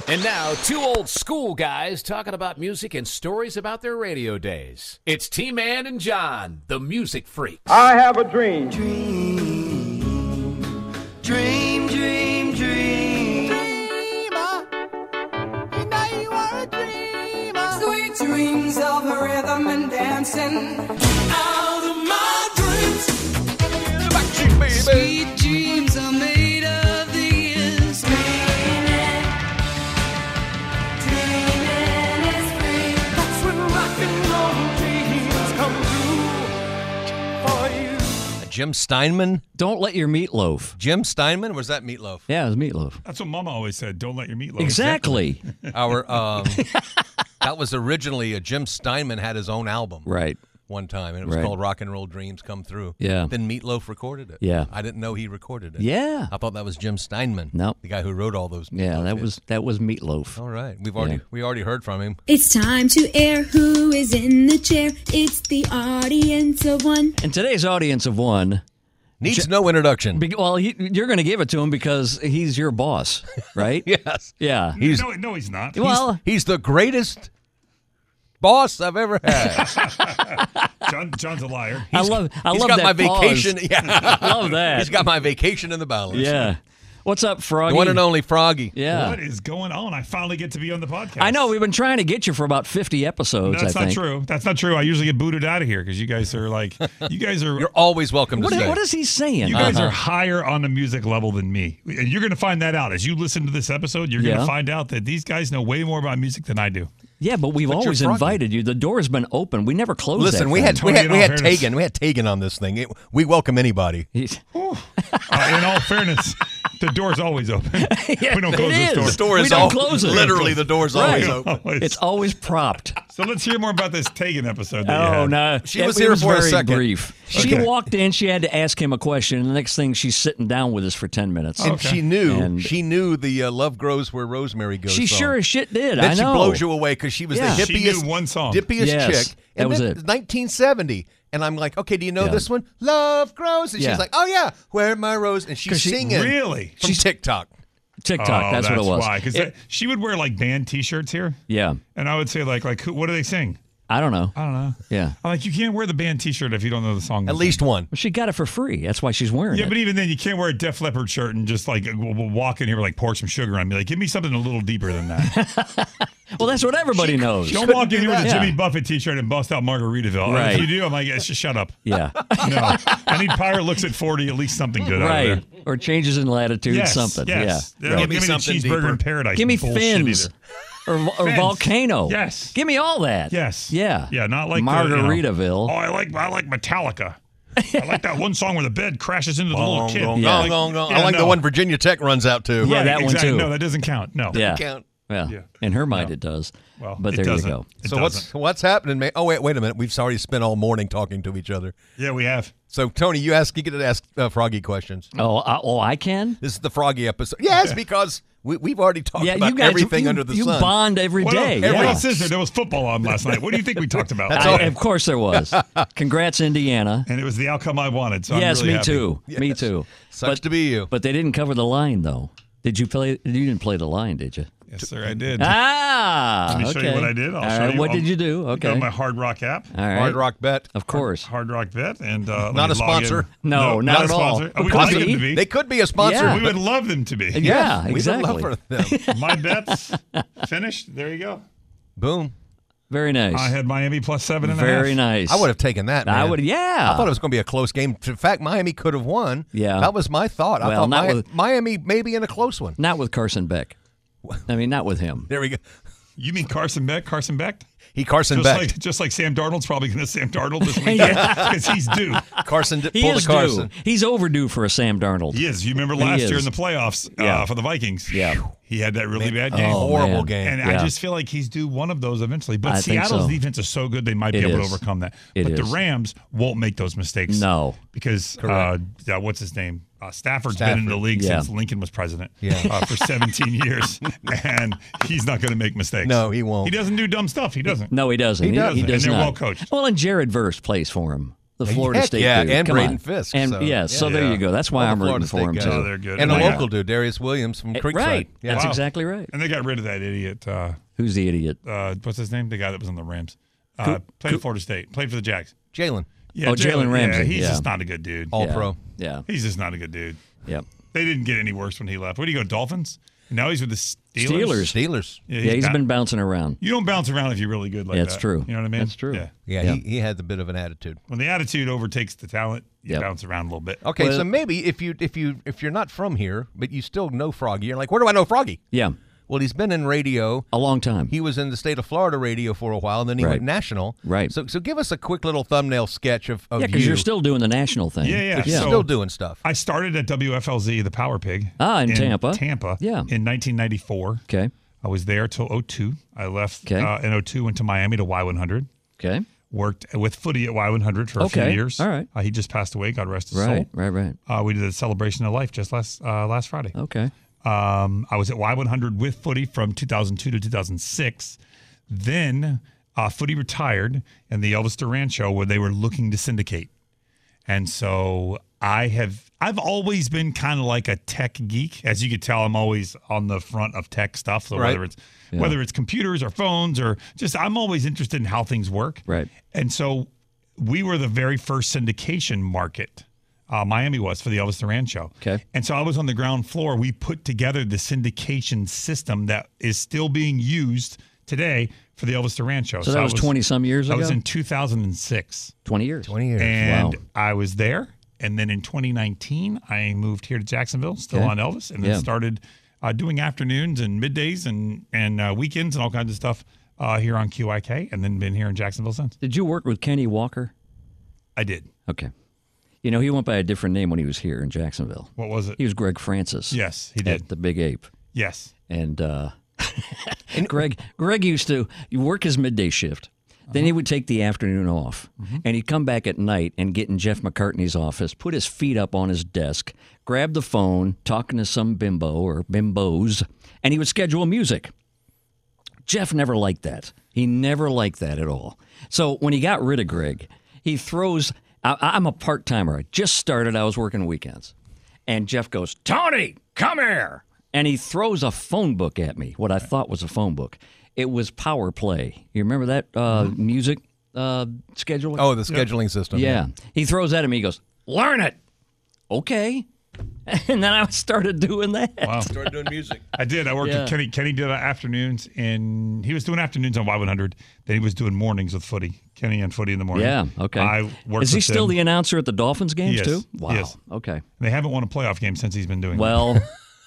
And now, two old school guys talking about music and stories about their radio days. It's T-Man and John, the music freak. I have a dream. Dream, dream, dream, dream. Dreamer, you know you are a dreamer. Sweet dreams of rhythm and dancing. Out of my dreams. Sweet dreams are made of these. Dreaming is free. That's when rock and roll dreams come true for you. Jim Steinman? Don't let your meatloaf. Jim Steinman? Was that Meatloaf? Yeah, it was meatloaf. That's what Mama always said. Don't let your meatloaf. Exactly. Our that was originally a Jim Steinman had his own album. Right. One time, and it was Right. called Rock and Roll Dreams Come Through. Yeah. Then Meatloaf recorded it. Yeah. I didn't know he recorded it. Yeah. I thought that was Jim Steinman. No. The guy who wrote all those. Yeah, Meatloaf that hits. was meatloaf. All right. We already heard from him. It's time to air who is in the chair. It's the audience of one. And today's audience of one, Needs no introduction. well, you're going to give it to him because he's your boss, right? Yes. Yeah. No, he's not. Well, He's the greatest boss I've ever had. John's a liar. I love He's got that my pause. vacation. Yeah. I love that. He's got my vacation in the balance. Yeah. What's up, Froggy? The one and only Froggy. Yeah. What is going on? I finally get to be on the podcast. I know. We've been trying to get you for about 50 episodes, That's I not think. true. That's not true. I usually get booted out of here because you guys are like, You're always welcome to What, stay. what is he saying? You guys are higher on the music level than me. And you're going to find that out. As you listen to this episode, you're going Yeah. to find out that these guys know way more about music than I do. Yeah, but we've But you're always Froggy. invited you. The door's been open. We never closed Listen, that we thing. had Tony, in all fairness- Tegan on this thing. We welcome anybody. He's- In all fairness, the door's always open. Yeah, we don't it close this is. door. The door We is don't all close it. literally the door's always Right. open. It's always propped. So let's hear more about this Tegan episode that you Oh, had. no. She was here for a very second. brief. She Okay. walked in. She had to ask him a question. And the next thing, she's sitting down with us for 10 minutes. And Okay. she knew And- the Love Grows Where Rosemary Goes She song. sure as shit did. Then I she know. blows you away because she was Yeah. the She hippiest, knew one song. dippiest Yes, chick. that And was then it. 1970. And I'm like, okay, do you know Yeah. this one? Love Grows. And Yeah. she's like, oh, yeah, Where My Rose. And she's 'Cause she- singing Really? from TikTok. TikTok. Oh, that's what it was. why. Because she would wear like band T-shirts here, Yeah. and I would say like, what do they sing? I don't know. I don't know. Yeah. I'm like, you can't wear the band T-shirt if you don't know the song. At least one. Well, she got it for free. That's why she's wearing Yeah, it. but even then, you can't wear a Def Leppard shirt and just like walk in here with like pour some sugar on me. Like, give me something a little deeper than that. Well, that's what everybody knows. Don't walk in here with a that. Jimmy Yeah. Buffett T-shirt and bust out Margaritaville. Right. If you do, I'm like, just shut up. Yeah. No, I need Pirate Looks at 40. At least something good out Right. of there. Or changes in latitude, Yes, something. yes. Yeah. Don't Give me give me the something cheeseburger deeper. in paradise. Give me bullshit fins. either. Or Fins. Volcano. Yes. Give me all that. Yes. Yeah. Yeah, not like Margaritaville. I like Metallica. I like that one song where the bed crashes into the little kid. Gong, Yeah. gong, gong. Yeah, I like the no. one Virginia Tech runs out to. Yeah, Right, that one exactly. too. No, that doesn't count. No. Yeah. Count. Yeah. Yeah. In her mind, it does. Well, but it there you doesn't. go. It So doesn't. what's happening, man? Oh, wait a minute. We've already spent all morning talking to each other. Yeah, we have. So, Tony, you get to ask Froggy questions. Oh, I can? This is the Froggy episode. Yes, because we've already talked Yeah, about you guys, everything you, under the you sun. bond every What day. else, what Yeah. else is there? There was football on last night. What do you think we talked about? Of course there was. Congrats, Indiana. And it was the outcome I wanted. So Yes, I'm really me happy. too. Yes. Me too. Sucks to be you. But they didn't cover the line, though. Did you play? You didn't play the line, did you? Yes, sir, I did. Ah, Let me okay. show you what I did. I'll All show right, you. what did you do? Go Okay. on my Hard Rock app. All right. Hard Rock Bet. Of course. Hard Rock Bet. And Not let a me log in. sponsor. No, not a at all. sponsor. Oh, we'd Could like be. them to be. They could be a sponsor. Yeah. We would love them to be. Yeah, We would exactly. love for them. My bets finished. There you go. Boom. Very nice. I had Miami plus 7.5. Very nice. I would have taken that, man. I would. Yeah. I thought it was going to be a close game. In fact, Miami could have won. Yeah. That was my thought. I Well, thought not with- Miami maybe in a close one. Not with Carson Beck. I mean, not with him. There we go. You mean Carson Beck? Carson Beck? Carson Beck. Just like Sam Darnold's probably going to Sam Darnold this weekend because he's due. Carson He pulled is a Carson. due. He's overdue for a Sam Darnold. He is. You remember He last is. year in the playoffs Yeah. for the Vikings? Yeah. He had that really bad game. Oh, Horrible man. game. And Yeah. I just feel like he's due one of those eventually. But I think Seattle's so. defense is so good they might be It able is. to overcome that. It but is. the Rams won't make those mistakes. No. Because what's his name? Stafford's been Stafford. in the league Yeah. since Lincoln was president Yeah. for 17 years. And he's not going to make mistakes. No, he won't. He doesn't do dumb stuff. He doesn't. No, he doesn't. He doesn't. He does And they're not. well coached. Well, and Jared Verse plays for him. the Florida State yeah, dude. and Come Braden on. Fisk. And so there you go. That's why All I'm the rooting Florida for him State too. guys. Oh, they're good. And a Yeah. local dude, Darius Williams from Creekside. Right. Yeah. That's Wow. exactly right. And they got rid of that idiot. Who's the idiot? What's his name? The guy that was on the Rams. Played at Florida State. Played for the Jags. Jalen, Yeah, Oh, Jalen Ramsey. Yeah, he's Yeah. just not a good dude. all Yeah. pro. Yeah. He's just not a good dude. Yep. They didn't get any worse when he left. Where do you go, Dolphins? Now he's with the Steelers. Steelers. Yeah, he's been bouncing around. You don't bounce around if you're really good like Yeah, that. it's true. You know what I mean? That's true. Yeah. Yeah, Yeah. He had a bit of an attitude. When the attitude overtakes the talent, you Yep. bounce around a little bit. Okay, Well- so maybe if you're not from here, but you still know Froggy, you're like, where do I know Froggy? Yeah. Well, he's been in radio. A long time. He was in the state of Florida radio for a while, and then he Right. went national. Right. So give us a quick little thumbnail sketch of Yeah, you. because you're still doing the national thing. Yeah. You're So still doing stuff. I started at WFLZ, the Power Pig. In Tampa. Tampa. Yeah. In 1994. Okay. I was there till 02. I left Okay. in 02, went to Miami to Y100. Okay. Worked with Footy at Y100 for a few Okay. years. All right. He just passed away. God rest his Right. soul. Right. We did a celebration of life just last Friday. Okay. I was at Y100 with Footy from 2002 to 2006. Then Footy retired, and the Elvis Duran show where they were looking to syndicate. And so I've always been kind of like a tech geek. As you could tell, I'm always on the front of tech stuff. So Right. whether it's computers or phones or just I'm always interested in how things work. Right. And so we were the very first syndication market. Miami was for the Elvis Duran show. Okay. And so I was on the ground floor. We put together the syndication system that is still being used today for the Elvis Duran show. So that was 20-some years I ago? was in 2006. 20 years. 20 years. And Wow. I was there. And then in 2019, I moved here to Jacksonville, still Okay. on Elvis, and then Yeah. started doing afternoons and middays and weekends and all kinds of stuff here on QIK, and then been here in Jacksonville since. Did you work with Kenny Walker? I did. Okay. You know, he went by a different name when he was here in Jacksonville. What was it? He was Greg Francis. Yes, he did. At the Big Ape. Yes. And Greg used to work his midday shift. Then he would take the afternoon off, and he'd come back at night and get in Jeff McCartney's office, put his feet up on his desk, grab the phone, talking to some bimbo or bimbos, and he would schedule music. Jeff never liked that. He never liked that at all. So when he got rid of Greg, he throws. I'm a part-timer. I just started. I was working weekends. And Jeff goes, "Tony, come here." And he throws a phone book at me, what I thought was a phone book. It was Power Play. You remember that music scheduling? Oh, the scheduling system. Yeah. He throws that at me. He goes, "Learn it." Okay. And then I started doing that. Wow. Started doing music. I did. I worked Yeah. with Kenny. Kenny did afternoons, and he was doing afternoons on Y100. Then he was doing mornings with Footy. Kenny and Footy in the morning. Yeah, okay. I worked Is he with still them. the announcer at the Dolphins games, Yes, too? Wow. yes. Okay. They haven't won a playoff game since he's been doing Well,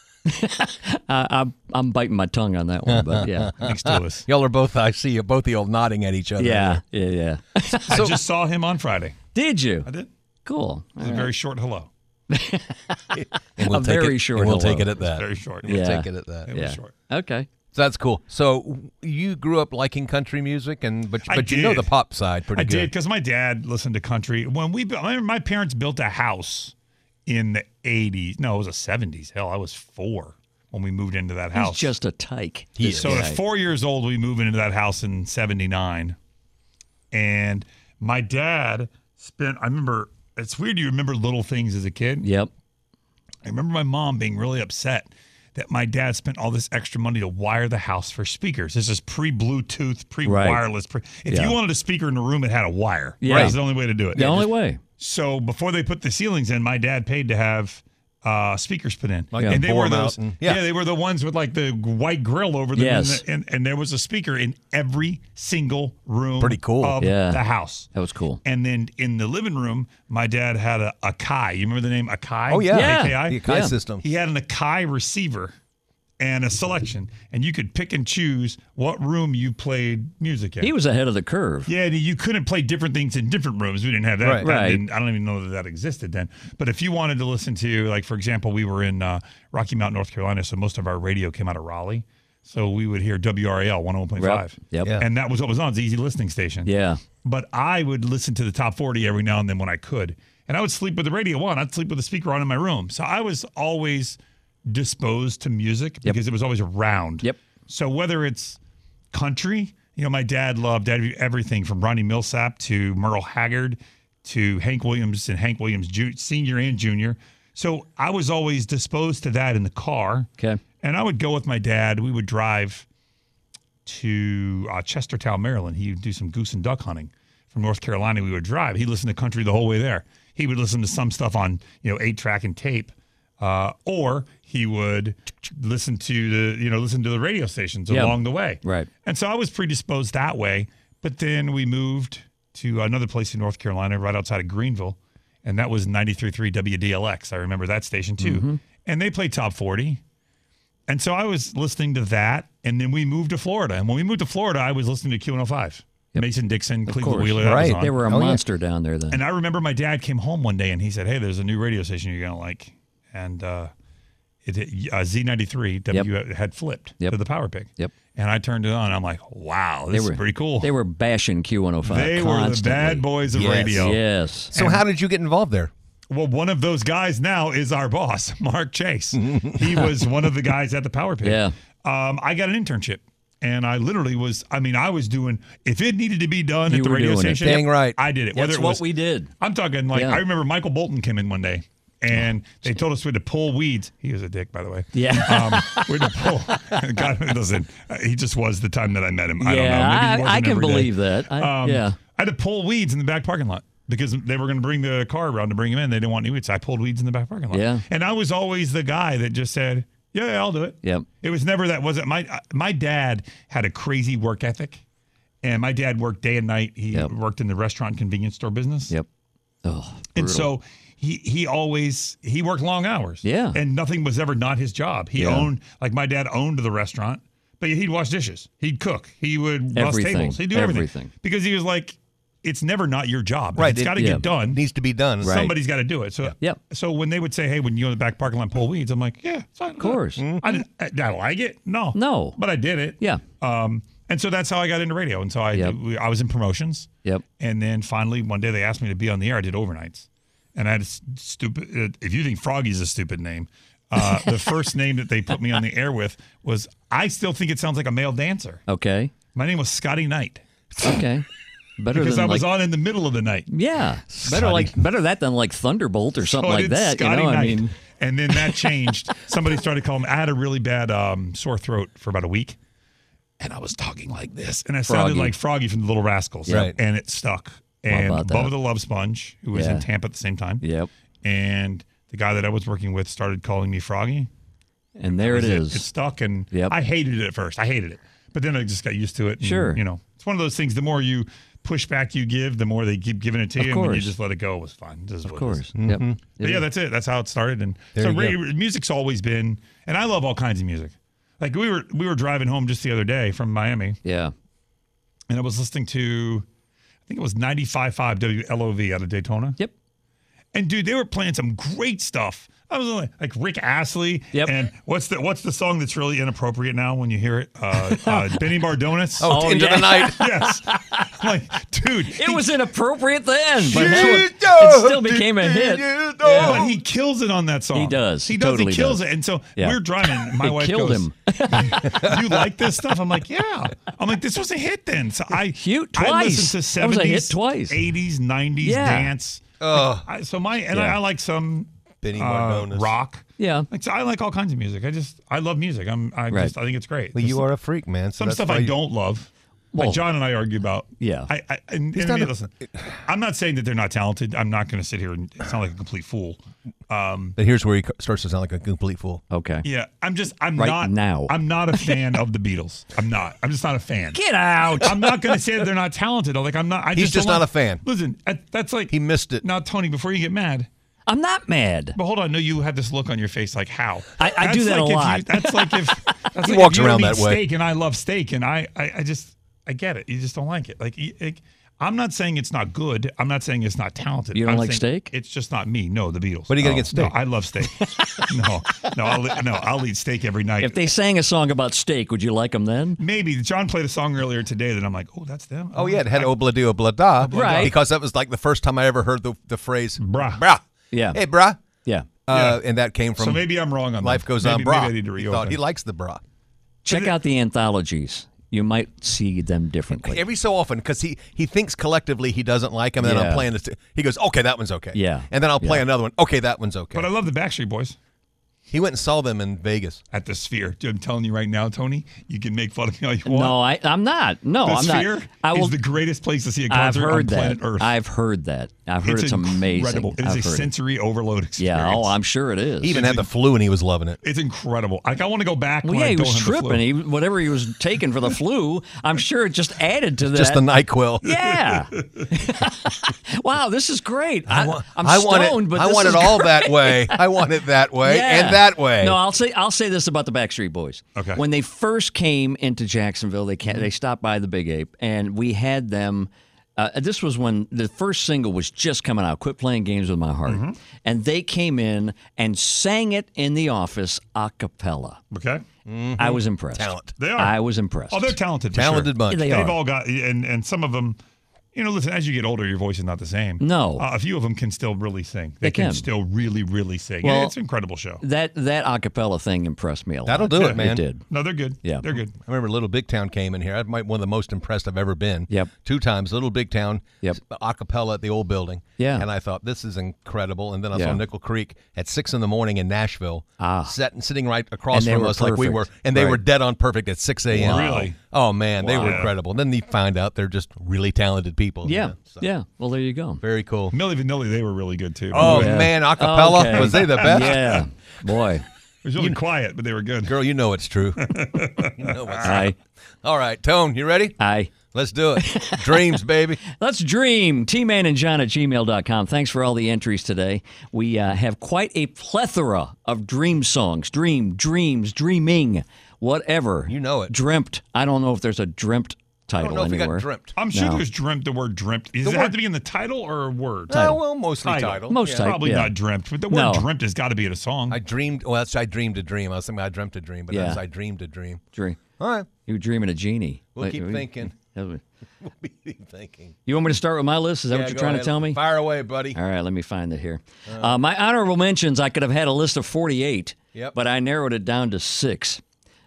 I'm biting my tongue on that one, but yeah. that. Thanks to us. Y'all are both, I see you, both of y'all nodding at each other. Yeah. I just saw him on Friday. Did you? I did. Cool. It was a very short hello. And we'll A take very it, short and we'll hello. take it at that. Very short. We'll Yeah. take it at that. It Yeah. was short. Okay. So that's cool. So you grew up liking country music, but you know did. the pop side pretty I good. did because my dad listened to country. When my parents built a house in the 80s. No, it was the 70s. Hell, I was 4 when we moved into that house. He's just a tyke. So at 4 years old, we moved into that house in 79. And my dad I remember, it's weird you remember little things as a kid. Yep. I remember my mom being really upset that my dad spent all this extra money to wire the house for speakers. This is pre-Bluetooth, pre-wireless. If Yeah. you wanted a speaker in a room, it had a wire. Yeah. That was the only way to do it. The only way. So before they put the ceilings in, my dad paid to have speakers put in. Like and they bore were 'em out those. and- yeah. yeah. They were the ones with like the white grill over them. Yes. And there was a speaker in every single room Pretty cool. of Yeah. the house. That was cool. And then in the living room, my dad had a Akai. You remember the name Akai? Oh, yeah. Yeah. AKI? The Akai Yeah. system. He had an Akai receiver and a selection, and you could pick and choose what room you played music in. He was ahead of the curve. Yeah, you couldn't play different things in different rooms. We didn't have that. Right. That Right. didn't- I don't even know that existed then. But if you wanted to listen to, like, for example, we were in Rocky Mount, North Carolina, so most of our radio came out of Raleigh. So we would hear WRAL 101.5. Yep. Yeah. And that was what was on. It's an easy listening station. Yeah. But I would listen to the top 40 every now and then when I could. And I would sleep with the radio on. I'd sleep with the speaker on in my room. So I was always disposed to music because it was always around. Yep. So whether it's country, my dad loved everything from Ronnie Millsap to Merle Haggard to Hank Williams and Hank Williams Sr. and Jr. So I was always disposed to that in the car. Okay. And I would go with my dad. We would drive to Chestertown, Maryland. He would do some goose and duck hunting. From North Carolina, we would drive. He'd listen to country the whole way there. He would listen to some stuff on 8-track and tape, or he would listen to the radio stations along the way. Right. And so I was predisposed that way. But then we moved to another place in North Carolina, right outside of Greenville, and that was 93.3 WDLX. I remember that station too. Mm-hmm. And they played top 40. And so I was listening to that, and then we moved to Florida. And when we moved to Florida, I was listening to Q105. Yep. Mason Dixon, Of Cleveland course. Wheeler. that was on. They were a monster down there then. And I remember my dad came home one day and he said, "Hey, there's a new radio station you're going to like." And Z93 had flipped to the Power Pick. Yep. And I turned it on. And I'm like, wow, this is pretty cool. They were bashing Q105 They were the bad boys of radio. Yes. So how did you get involved there? Well, one of those guys now is our boss, Mark Chase. He was one of the guys at the Power Pick. Yeah. I got an internship. And I literally I was doing, if it needed to be done at the radio station, Dang right. I did it. That's what we did. I'm talking I remember Michael Bolton came in one day and they told us we had to pull weeds. He was a dick, by the way. Yeah. We had to pull. God, listen, he just was the time that I met him. I don't know. Maybe he wasn't I can every day. believe that. I had to pull weeds in the back parking lot because they were going to bring the car around to bring him in. They didn't want any weeds. So I pulled weeds in the back parking lot. Yeah. And I was always the guy that just said, yeah, I'll do it. Yep. It was never that. Wasn't my dad had a crazy work ethic, and my dad worked day and night. He worked in the restaurant and convenience store business. Yep. Oh, and so he worked long hours. Yeah. And nothing was ever not his job. He owned, like my dad owned the restaurant, but he'd wash dishes, he'd cook, he would bus tables, he'd do everything because he was like, it's never not your job. Right. It's got to get done. Needs to be done. Right. Somebody's got to do it. So, so when they would say, "Hey, when you go in the back parking lot and pull weeds," I'm like, "Yeah, it's fine." Of course. Did I like it? No. No. But I did it. Yeah. And so that's how I got into radio. And so I was in promotions. Yep. And then finally one day they asked me to be on the air. I did overnights. And I had a stupid. If you think Froggy's a stupid name, the first name that they put me on the air with was. I still think it sounds like a male dancer. Okay. My name was Scotty Knight. Okay. Better because than I was on in the middle of the night. Yeah, better that than like Thunderbolt or something like that. Scotty Knight. I mean, and then that changed. Somebody started calling me. I had a really bad sore throat for about a week, and I was talking like this, and I sounded like Froggy from the Little Rascals, right? And it stuck. And Bubba the Love Sponge, who was in Tampa at the same time, and the guy that I was working with started calling me Froggy, and there it is. It stuck, and I hated it at first. I hated it, but then I just got used to it. And, sure, it's one of those things. The more you push back you give, the more they keep giving it to you. And when you just let it go, it was fine. Of course. Yep. But yeah, that's it. That's how it started. And so music's always been, and I love all kinds of music. Like we were driving home just the other day from Miami. Yeah. And I was listening to, I think it was 95.5 WLOV out of Daytona. Yep. And dude, they were playing some great stuff. I was like Rick Astley. Yep. And what's the song that's really inappropriate now when you hear it? Benny Bardonis. Oh, Into the Night. Yes. I'm like, dude. It was inappropriate then, but it still became a hit. Yeah. But he kills it on that song. He does. He totally kills it. And so we're driving. My wife killed goes, him. "You like this stuff?" I'm like, "Yeah." I'm like, "This was a hit then." So I listened to 70s, that was a hit twice. 80s, 90s dance. I like some Benny Bardonis. rock. Yeah. So I like all kinds of music. I love music. I think it's great. Well, you are a freak, man. So some stuff I don't love. Like John and I argue about. Yeah. Listen, I'm not saying that they're not talented. I'm not going to sit here and sound like a complete fool. But here's where he starts to sound like a complete fool. Okay. Yeah. I'm Right now. I'm not a fan of the Beatles. I'm not. I'm just not a fan. Get out. I'm not going to say that they're not talented. He's just not a fan. Listen, that's like. He missed it. Now, Tony, before you get mad. I'm not mad. But hold on. No, you had this look on your face like how? I do that a lot. That's like if. He walks around that way. Steak and I love steak and I get it. You just don't like it. Like I'm not saying it's not good. I'm not saying it's not talented. You don't like steak? It's just not me. No, the Beatles. What are you gonna get steak? No, I love steak. I'll eat steak every night. If they sang a song about steak, would you like them then? Maybe. John played a song earlier today that I'm like, oh, that's them. Oh yeah, it had obla-dee obla-da. Right. Because that was like the first time I ever heard the phrase brah. Brah. Yeah. Hey, brah. Yeah. And that came from. So maybe I'm wrong on Life that. Goes On, brah. Maybe I need to He thought he likes the brah. Check out the anthologies. you might see them differently. Every so often, because he thinks collectively he doesn't like them, and then I'm playing this. He goes, okay, that one's okay. Yeah. And then I'll play another one. Okay, that one's okay. But I love the Backstreet Boys. He went and saw them in Vegas. At the Sphere. I'm telling you right now, Tony, you can make fun of me all you want. No, I'm not. No, the I'm Sphere not. is the greatest place to see a I've concert on heard planet that. Earth. I've heard that. I've heard it's amazing. Incredible. It is a sensory overload experience. Yeah, I'm sure it is. He even had the flu, and he was loving it. It's incredible. Like, I want to go back Well, when yeah, I he don't was have the flu. tripping. Whatever he was taking for the flu, I'm sure it just added to that. Just the NyQuil. Yeah. Wow, this is great. I'm want stoned, it, but I this want is it all great. that way. I want it that way Yeah. and that way. No, I'll say this about the Backstreet Boys. Okay. When they first came into Jacksonville, they stopped by the Big Ape, and we had them. This was when the first single was just coming out, Quit Playing Games with My Heart. Mm-hmm. And they came in and sang it in the office a cappella. Okay. I was impressed. Talent. They are. I was impressed. Oh, they're talented. For Talented sure. bunch. They They've are. all got, and some of them, listen, as you get older, your voice is not the same. No. A few of them can still really sing. They can. still really, really sing. Well, It's an incredible show. That a cappella thing impressed me a lot. That'll do it, man. It did. No, they're good. Yeah. They're good. I remember Little Big Town came in here. I might one of the most impressed I've ever been. Yep. 2 times, Little Big Town, Yep. a cappella at the old building. Yeah. And I thought, this is incredible. And then I Yeah. saw Nickel Creek at 6 in the morning in Nashville, sitting right across And they from were us like we were. perfect. And they Right. were dead on perfect at 6 a.m. Wow. Really? Oh, man, they were Wow. incredible. And then you find out they're just really talented people. Yeah. So, Yeah. Well, there you go. Very cool. Milli Vanilli, they were really good too. Oh, Yeah. man, a cappella, Okay. was they the best? Yeah. Boy. It was really quiet, but they were good. Girl, you know it's true. You know it's true. Aye. All right, Tone, you ready? Aye. Let's do it. Dreams, baby. Let's dream. T-Man and John at gmail.com. Thanks for all the entries today. We have quite a plethora of dream songs. Dream, dreams, dreaming, whatever. You know it. Dreamt. I don't know if there's a dreamt I title don't know if we anywhere. got dreamt. I'm sure No. there's dreamt, the word dreamt. Does The it have word- to be in the title or a word? Well, mostly title. Most title. Probably yeah. not dreamt, but the word No. dreamt has got to be in a song. I dreamed. Well, that's I dreamed a dream. I was thinking I dreamt a dream, but Yeah. that's I dreamed a dream. Dream. All right, You were dreaming a genie. we'll keep thinking. You We'll be thinking. want me to start with my list? Is that Yeah, what you're go trying ahead. to tell me? Fire away, buddy. All right, let me find it here. My honorable mentions, I could have had a list of 48, Yep. but I narrowed it down to 6.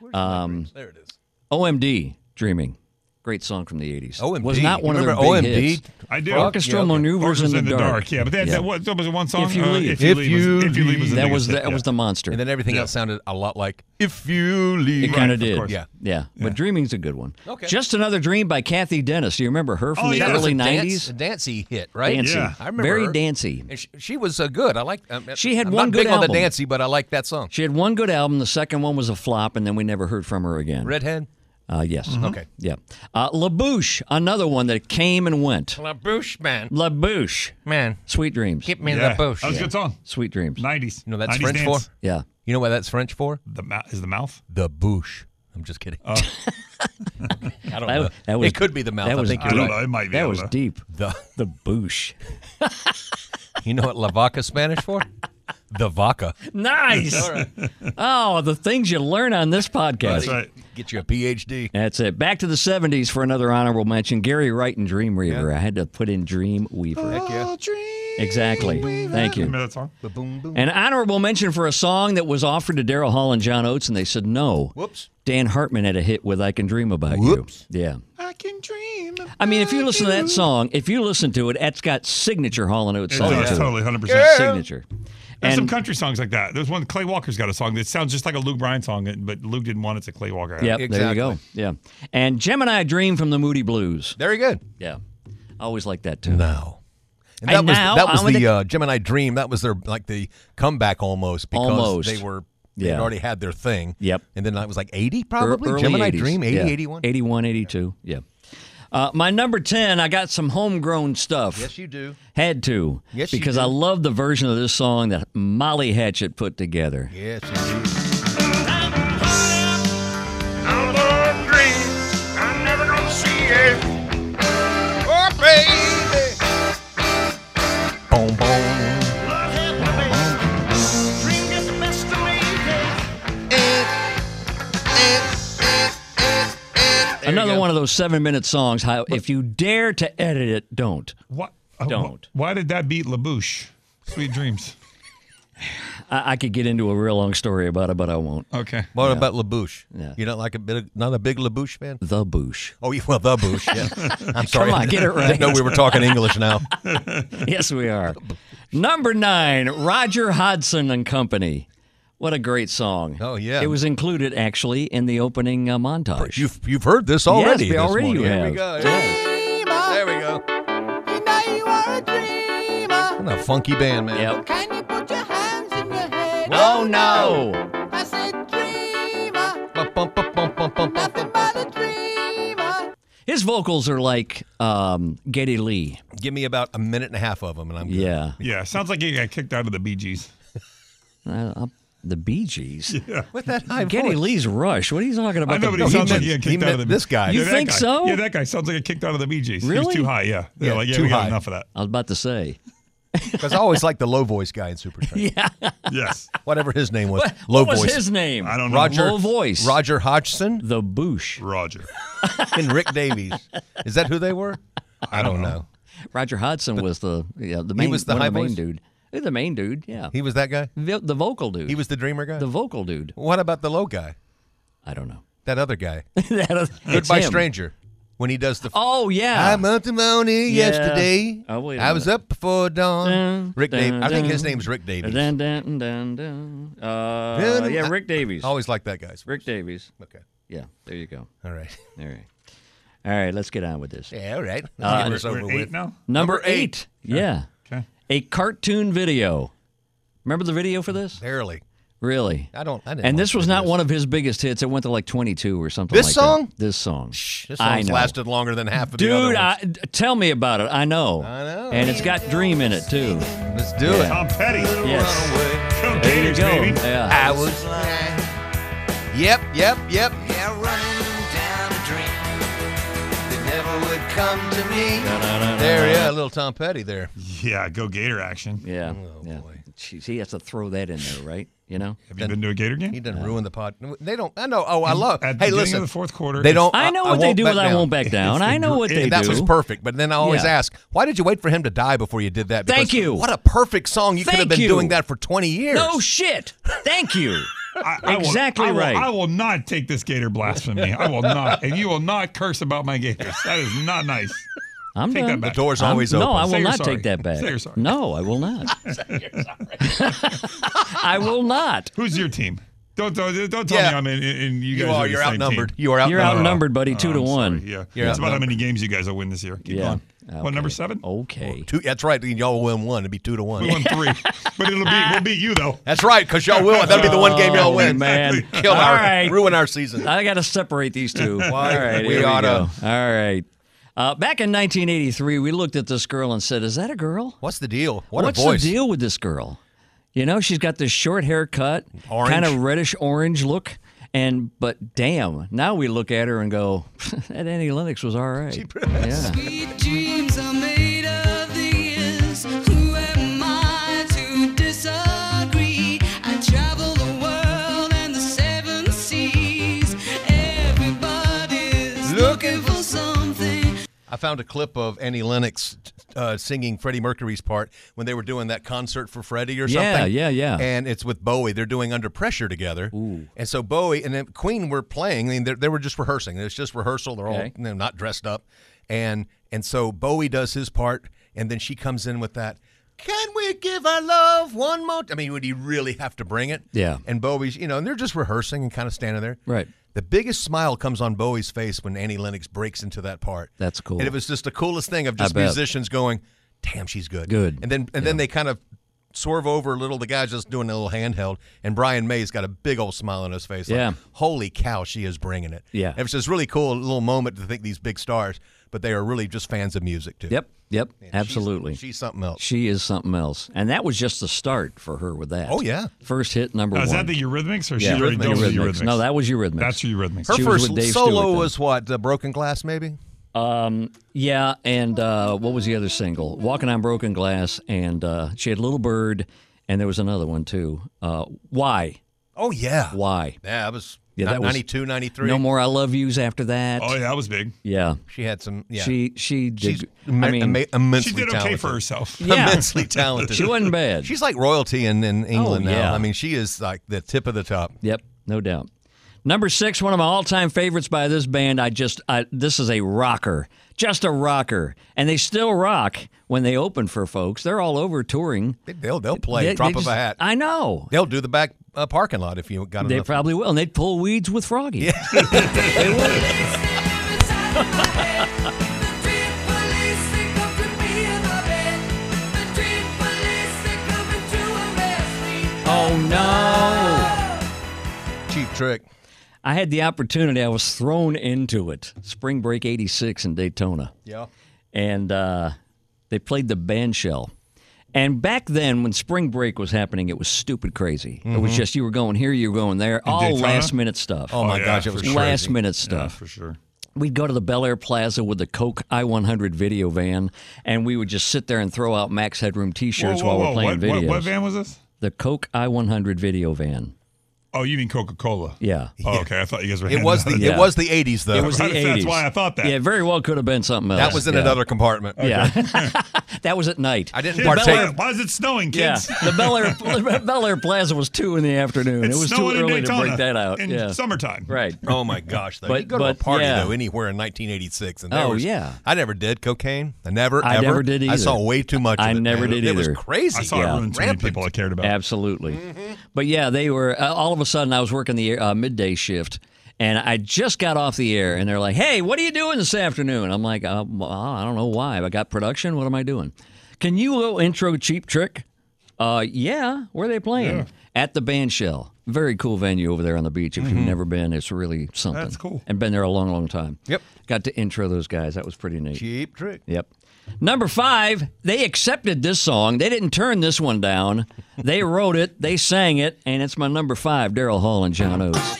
There it is. OMD, Dreaming. Great song from the 80s. OMD. Was not one You of their remember big OMD? hits. I do. Orchestral Yeah, okay. Maneuvers Orchestras in the Dark. Yeah, but that was it one song. If You Leave. If you leave was the That biggest was hit, that yeah. was the monster. And then everything Yeah. else sounded a lot like "If You Leave." It kind Right, of of did. course. Yeah. Yeah. But Dreaming's a good one. Okay. Just Another Dream by Kathy Dennis. Do you remember her from Oh, the yeah. early It was a 90s? a dancey hit, right? Dancey. Yeah. I remember Very her. dancey. And she was good. I like. She had I'm one not good big on album. the dancey, but I like that song. She had one good album. The second one was a flop, and then we never heard from her again. Redhead. Yes. Okay. Yeah. La Bouche, another one that came and went. La Bouche, man. La Bouche. Man, Sweet Dreams. keep me in Yeah, the bush. that was a good song. Sweet Dreams. 90s. You know what that's 90s French dance. for? Yeah. You know what that's French for? Is the mouth? The bouche. I'm just kidding. I don't know. That was, it could be the mouth. that was I think I you're don't right. know. It might be. I That don't was know. deep. The The Bouche. You know what La Vaca Spanish for? The Vaca. Nice. Oh, the things you learn on this podcast. That's right. Get you a PhD. That's it. Back to the 70s for another honorable mention. Gary Wright and Dreamweaver. I had to put in Dreamweaver. Heck yeah. Exactly. Thank you. Remember that song? Boom, boom. An honorable mention for a song that was offered to Daryl Hall and John Oates, and they said no. Whoops. Dan Hartman had a hit with I Can Dream About Whoops. You. Yeah. I can dream. I mean, if you listen to that song, if you listen to it, it's got signature Hall and Oates It song does, to it. totally, 100%. Signature. There's some And country songs like that. There's one, Clay Walker's got a song that sounds just like a Luke Bryan song, but Luke didn't want it to Clay Walker. yep, there you go. Exactly. Yeah. And Gemini Dream from the Moody Blues. Very good. Yeah. I always like that too. No. And And now that was I'm gonna- the Gemini Dream. That was their like the comeback almost because Almost. they were they Yeah. already had their thing. Yep. And then that was like 80 probably. Early Gemini 80s. Dream 80 Yeah. 81. 81, 82. Yeah. My number 10, I got some homegrown stuff. Yes, you do. Had to. Yes, you because do. I love the version of this song that Molly Hatchet put together. Yes, indeed. Oh, baby. Boom, boom. Dream gets the best of me. Another one of those 7-minute songs. How if you dare to edit it, don't. What? Don't. Why did that beat La Bouche? Sweet Dreams. I could get into a real long story about it, but I won't. Okay. What about LaBouche? Yeah. You don't like not a big LaBouche fan? The Boosh. Oh, well, the Bouche. Yeah. I'm sorry. Come on, get it I right. didn't know we were talking English now. Yes, we are. Number 9, Roger Hodgson and Company. What a great song. Oh, yeah. It was included, actually, in the opening montage. You've heard this already. Yes, already this you morning. have. Here we go. Dreamer. There we go. You know you are a dreamer. What a funky band, man. Yep. Can you put your hands in your head? Oh, no. I said dreamer. Bum, bum, bum, bum, bum, bum, bum. Nothing but a dreamer. His vocals are like Geddy Lee. Give me about a minute and a half of them, and I'm good. Yeah. Yeah, sounds like he got kicked out of the Bee Gees. The Bee Gees. With that high Geddy voice. Lee's Rush. What are you talking about? I know, but The he Bee sounds like Gees? he got He kicked out of meant the this guy. You that think guy. so? Yeah, that guy sounds like he kicked out of the Bee Gees. He Really? was too high, yeah. They're Yeah, like, yeah, too we got high. enough of that. I was about to say. Because I always liked the low voice guy in Supertramp. Yeah. Yes. Whatever his name was. What Low was voice. his name? I don't know. Roger. Low voice. Roger Hodgson The Boosh. Roger. and Rick Davies. Is that who they were? I don't know. Roger Hodgson was the main, was the one high of the main voice? dude. The main dude, yeah. He was that guy? The vocal dude. He was the dreamer guy? the vocal dude. What about the low guy? I don't know. That other guy. It's Goodbye him. Stranger. When he does the... Oh, yeah. I met the morning Yeah. yesterday. Oh, wait a I was minute. up before dawn. Dun, Rick dun, Davies. I think his dun. name's Rick Davies. Dun, dun, dun, dun. Yeah, Rick Davies. I always like that guy's. Rick Davies. Okay. Yeah, there you go. All right. All right. All right, let's get on with this. Yeah, all right. Let's get this We're over at 8 with. now? Number 8. Yeah. Okay. A cartoon video. Remember the video for this? Barely. Really? I didn't And this watch was not videos. one of his biggest hits. It went to like 22 or something This like song? that. This song? This I song's know. lasted longer than half of the other Dude, ones. tell me about it. I know. I know. And it's got Dream in it, too. Let's do Yeah. it. Tom Petty. Yes. Go There you Gators, go. baby. Yeah. I was... Yep. Yeah, running down a dream that never would come to me. There, yeah, a little Tom Petty there. Yeah, go Gator action. Yeah. Oh, yeah. boy. Jeez, he has to throw that in there, right? You know? Have you been to a Gator game? He didn't ruin the pod. They don't... I know. Oh, I love... At the Hey, beginning listen. of the fourth quarter, They don't... I know what they won't do back with I down. Won't Back Down. I know what they do. That was perfect. But then I always Yeah. ask, why did you wait for him to die before you did that? Thank Because you. What a perfect song. You could have Thank been you. doing that for 20 years. No shit. Thank you. I will- Exactly I will, right. I will not take this Gator blasphemy. I will not. And you will not curse about my Gators. That is not nice. I'm Take done. that back. The door's I'm- always No, open. I Say will you're not sorry. take that back. Say you're sorry. No, I will not. I will not. Who's your team? Don't tell Yeah. me I'm in you guys are the You're same outnumbered. team. You are You're outnumbered. outnumbered, buddy, 2 to I'm 1. sorry. Yeah. You're That's about how outnumbered. many games you guys will win this year. Keep Yeah. going. Okay. What, number 7? Okay. That's right. Y'all will win one. It'd be 2-1. We won 3. But we'll beat you though. That's right, because y'all will. That'll be the one game y'all Oh, win. man. Kill All our, right. ruin our season. I got to separate these two. All right, We here oughta- go. All right. Back in 1983, we looked at this girl and said, "Is that a girl? What's the deal? What What's a voice. the deal with this girl? You know, she's got this short haircut, Orange. kind of reddish orange look, but damn, now we look at her and go, that Annie Lennox was all right. Yeah. Sweet dreams are made of these. Who am I to disagree? I travel the world and the 7 seas. Everybody's looking for something. I found a clip of Annie Lennox singing Freddie Mercury's part when they were doing that concert for Freddie or Yeah, something. yeah. And it's with Bowie. They're doing Under Pressure together. And so Bowie and then Queen were playing. I mean, they were just rehearsing. It was just rehearsal. They're all Okay. not dressed up. And so Bowie does his part, and then she comes in with that, "Can we give our love one more?" I mean, would he really have to bring it? Yeah. And Bowie's, and they're just rehearsing and kind of standing there. Right. The biggest smile comes on Bowie's face when Annie Lennox breaks into that part. That's cool. And it was just the coolest thing of I just bet. musicians going, "Damn, she's good." Good. And then they kind of swerve over a little. The guy's just doing a little handheld, and Brian May's got a big old smile on his face. Like, Yeah. holy cow, she is bringing it. Yeah. It was just really cool, a little moment to think these big stars, but they are really just fans of music too. Yep, And absolutely. She's something else. She is something else. And that was just the start for her with that. Oh, yeah. First hit, number Is one. that the Eurythmics or yeah, she already done the Eurythmics. Eurythmics? No, that was Eurythmics. That's Eurythmics. Her She was first with Dave solo Stewart then. was what? Broken Glass, maybe? Yeah, and what was the other single? Walking on Broken Glass, and she had Little Bird, and there was another one too. Why? Oh, yeah. Why? Yeah, it was Yeah, that was 92, 93. No More I Love Yous after that. Oh, yeah, that was big. Yeah. She had some. Yeah. She did. She's I immensely She did okay talented. for herself. Yeah. Immensely talented. She wasn't bad. She's like royalty in England Oh, now. yeah. I mean, she is like the tip of the top. Yep, no doubt. Number 6, one of my all-time favorites by this band. This is a rocker, just a rocker, and they still rock when they open for folks. They're all over touring. They'll play drop of a hat. I know. They'll do the back parking lot if you got They enough. probably will, and they'd pull weeds with Froggy. Yeah. They would. Oh no! Cheap Trick. I had the opportunity. I was thrown into it. Spring Break '86 in Daytona. Yeah. And they played the band shell. And back then, when Spring Break was happening, it was stupid crazy. It was just you were going here, you were going there, all Daytona? last-minute stuff. Oh my yeah, gosh, it for was sure. crazy. Last-minute Yeah, stuff. for sure. We'd go to the Bel Air Plaza with the Coke I-100 video van, and we would just sit there and throw out Max Headroom T-shirts while we're playing videos. What van was this? The Coke I-100 video van. Oh, you mean Coca-Cola? Yeah. Oh, okay. I thought you guys were. It was the Yeah. it was the 80s though. It was the That's 80s. why I thought that. Yeah, it very well could have been something else. that was in Yeah. another compartment. Yeah. That was at night. I didn't Hey, partake. Why is it snowing, Yeah, kids? the Bel Air Plaza was 2 in the afternoon. It's It was too snowing in early to Daytona break that out. in Yeah, summertime. right. Oh my gosh! Though. But- you go to a but, party yeah. though anywhere in 1986, and there Oh, was, yeah. I never did cocaine. I never never did I either. saw way too much. Of I it, never man. did It was either. crazy. I saw Yeah. it ruin too many Rampant. people I cared about. Absolutely. But yeah, they were all of a sudden. I was working the midday shift, and I just got off the air, and they're like, "Hey, what are you doing this afternoon?" I'm like, "I don't know why. I got production. What am I doing? Can you go intro Cheap Trick?" Yeah. Where are they playing? Yeah. At the Band Shell. Very cool venue over there on the beach. If you've never been, it's really something. That's cool. And been there a long, long time. Yep. Got to intro those guys. That was pretty neat. Cheap Trick. Yep. Number 5, they accepted this song. They didn't turn this one down. They wrote it, they sang it, and it's my number 5, Daryl Hall and John Oates.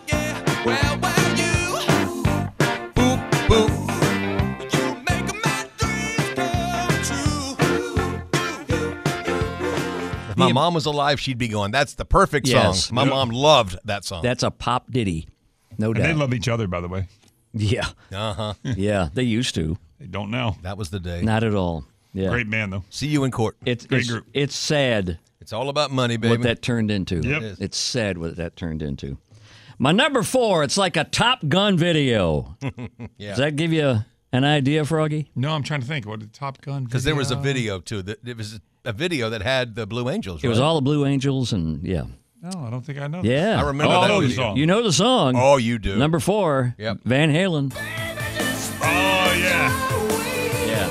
If my mom was alive, she'd be going, "That's the perfect song." Yes. My mom loved that song. That's a pop ditty. No And they doubt. love each other, by the way. Yeah. Uh-huh. Yeah, they used to. They don't know. That was the day. Not at all. Yeah. Great band, though. See you in court. It's Great group. It's sad It's all about money, baby. what that turned into. Yep. It's sad what that turned into. My number 4, it's like a Top Gun video. Yeah. Does that give you an idea, Froggy? No, I'm trying to think. What did Top Gun? Because there was a video too. It was a video that had the Blue Angels. It was right? all the Blue Angels and yeah. No, I don't think I know. Yeah. I remember Oh, that I know the video. song. You know the song. Oh, you do. Number 4, Yep. Van Halen. Oh, yeah. Yeah.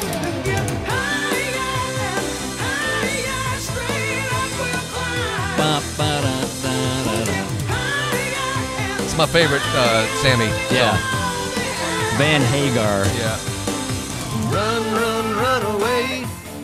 It's my favorite Sammy. Yeah. Van Hagar. Yeah. Run away.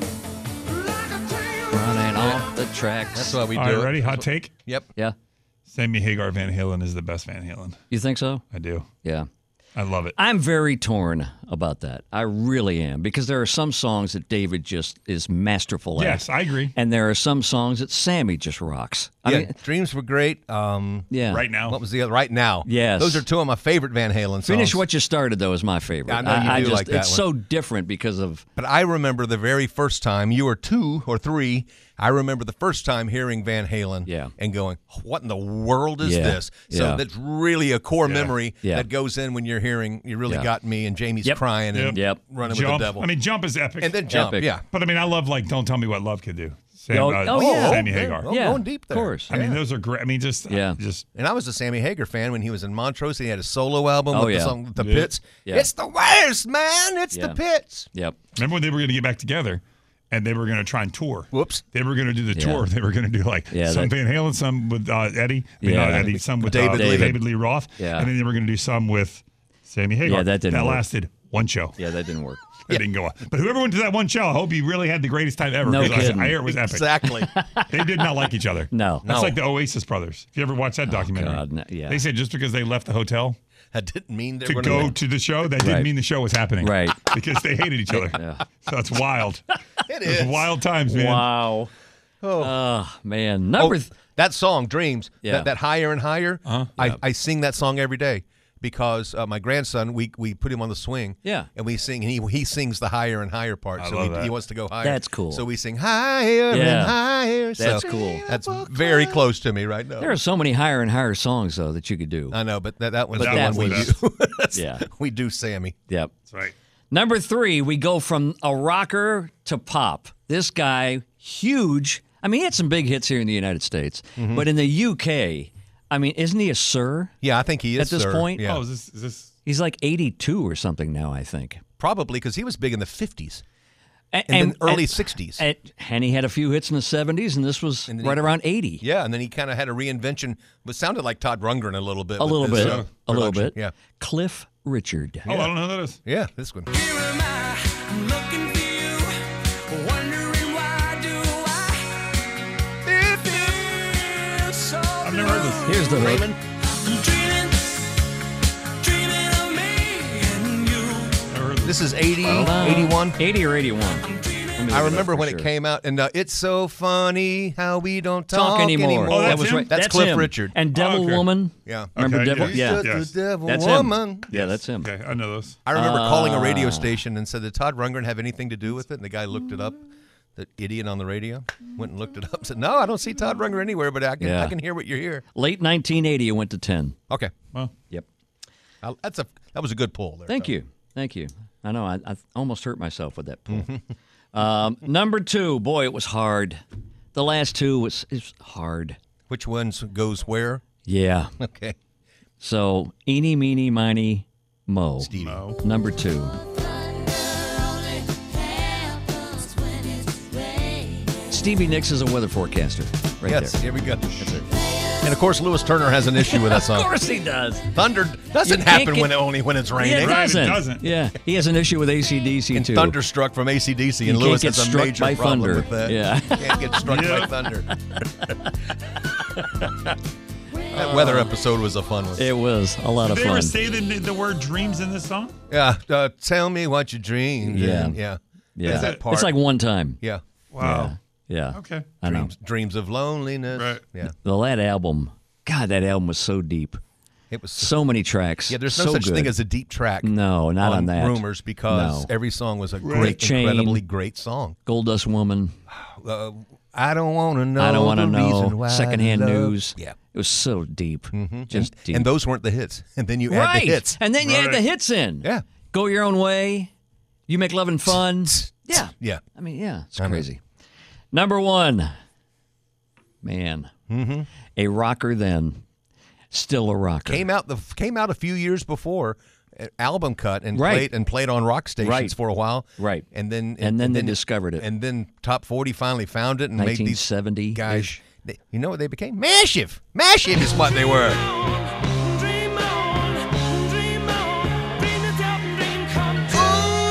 Running off the tracks. That's why we All do right, it. ready? Hot take? Yep. Yeah. Sammy Hagar Van Halen is the best Van Halen. You think so? I do. Yeah. I love it. I'm very torn about that. I really am because there are some songs that David just is masterful at. Yes, I agree. And there are some songs that Sammy just rocks. I Yeah, mean, Dreams were great. yeah. Right now. What was the other? Right Now. Yes. Those are two of my favorite Van Halen songs. Finish What You Started, though, is my favorite. I know you do like that It's one. so different because of. But I remember the very first time, you were 2 or 3, I remember the first time hearing Van Halen Yeah. and going, what in the world is Yeah. this? So Yeah. that's really a core memory Yeah. that goes in when you're hearing, you really Yeah. got me and Jamie's Yep. crying and Yep. running Jump. with the devil. I mean, Jump is epic. and then Jump, Epic. yeah. But I mean, I love like Don't Tell Me What Love Could Do. Oh, yeah. Sammy Hagar. Oh, Yeah, going deep there. of course. I mean, those are great. I mean, just Yeah. And I was a Sammy Hagar fan when he was in Montrose. He had a solo album Oh, with yeah. the song The Yeah. Pits. Yeah. It's the worst, man. It's Yeah. the Pits. Yep. remember when they were going to get back together and they were going to try and tour. Whoops. They were going to do the Yeah. tour. They were going to do like Yeah, some that- Van Halen, some with Eddie. I mean, Yeah. not Eddie, some with David Lee. David Lee Roth. Yeah. And then they were going to do some with Sammy Hagar. Yeah, that didn't work. lasted one show. Yeah, that didn't work. It didn't go on. But whoever went to that one show, I hope he really had the greatest time ever. No 'cause kidding. I hear it was epic. Exactly. They did not like each other. No. That's No. like the Oasis brothers. If you ever watch that documentary, God, no, yeah. they said just because they left the hotel that didn't mean they to were go gonna to the show, that didn't Right. mean the show was happening. Right. Because they hated each other. Yeah. So it's wild. It It's is. wild times, man. Wow. Oh, man. Number That song, Dreams, Yeah. that Higher and Higher, Uh-huh. I sing that song every day because my grandson, we put him on the swing. Yeah. And we sing, and he sings the Higher and Higher part. I so love he that. wants to go higher. That's cool. So we sing Higher Yeah. and Higher. That's So cool. That's very close to me right now. There are so many higher and higher songs, though, that you could do. I know, but that one's But the that one we was do. That's- Yeah. We do Sammy. Yep. That's right. Number 3, we go from a rocker to pop. This guy, huge. I mean, he had some big hits here in the United States, Mm-hmm. but in the UK, I mean, isn't he a sir? Yeah, I think he is, At this sir. point? Yeah. Oh, is this? He's like 82 or something now, I think. Probably because he was big in the 50s. And, In the early 60s. And he had a few hits in the 70s, and this was then right around 80. Yeah, and then he kind of had a reinvention. It sounded like Todd Rundgren a little bit. A with little his, bit. A little production. bit. Yeah. Cliff Richard. Oh, I don't know who that is. Yeah, this one. Here am I, looking for you, wondering why do I feel so I've never heard this. Here's the hook. Raymond? dreaming of me and you. Never heard this. This is 80, Hold on. 81. 80 or 81. I remember when it came out, and it's so funny how we don't Talk anymore. Oh, that that's was him? right. That's Cliff him. Richard. And Devil okay. Woman. Yeah. Remember Okay, Devil? yeah. Yeah. Just Yes. the devil That's woman. him. Yeah, that's him. Okay, I know those. I remember calling a radio station and said, did Todd Rundgren have anything to do with it? And the guy looked it up, the idiot on the radio, went and looked it up, said, no, I don't see Todd Rundgren anywhere, but I can hear what you hear. Late 1980, it went to 10. Okay. Well, Yep. That was a good pull there. Thank you. Thank you. I know. I almost hurt myself with that pull. Number 2, boy, it was hard. The last two was hard. Which one goes where? Yeah. Okay. So, eeny, meeny, miny, mo. Stevie. Number 2. Stevie Nicks is a weather forecaster. Right Yes, there. here we go. That's it. And of course, Lewis Turner has an issue with that Of song. course he does. Thunder doesn't You can't happen when it's Yeah, raining. it Right, it doesn't. doesn't. Yeah, he has an issue with AC/DC And too. Thunderstruck from AC/DC, You and can't Lewis get has a struck major by problem thunder. with that. Yeah. Can't get struck by Yeah. thunder. That weather episode was a fun one. It was a lot of did they ever fun. say the word dreams in this song? Yeah, tell me what you dreamed. Yeah. Yeah. Yeah, There's that part. it's like one time. Yeah. Wow. Yeah, Okay. I know. Dreams of loneliness. Right. Yeah. That album, God, that album was so deep. It was So many tracks. Yeah, there's no so such good. thing as a deep track. No, not on that. Rumors, because No. every song was a Right. great, Chain. incredibly great song. Goldust Woman. I don't want to know. I don't want to the reason know. why Secondhand love- news. Yeah. It was so deep. Just deep. And those weren't the hits. And then you add right. the hits. And then you add Right. the hits in. Yeah. Go Your Own Way. You Make Lovin' Fun. Yeah. Yeah. I mean, yeah, it's I know. crazy. Number 1. Man. Mm-hmm. A rocker then. Still a rocker. Came out a few years before album cut and Right. played on rock stations Right. for a while. Right. And then they discovered it. And then Top 40 finally found it and made these 1970 guys. You know what they became? Massive. Massive is what they were. Dream on, dream it up, dream come true.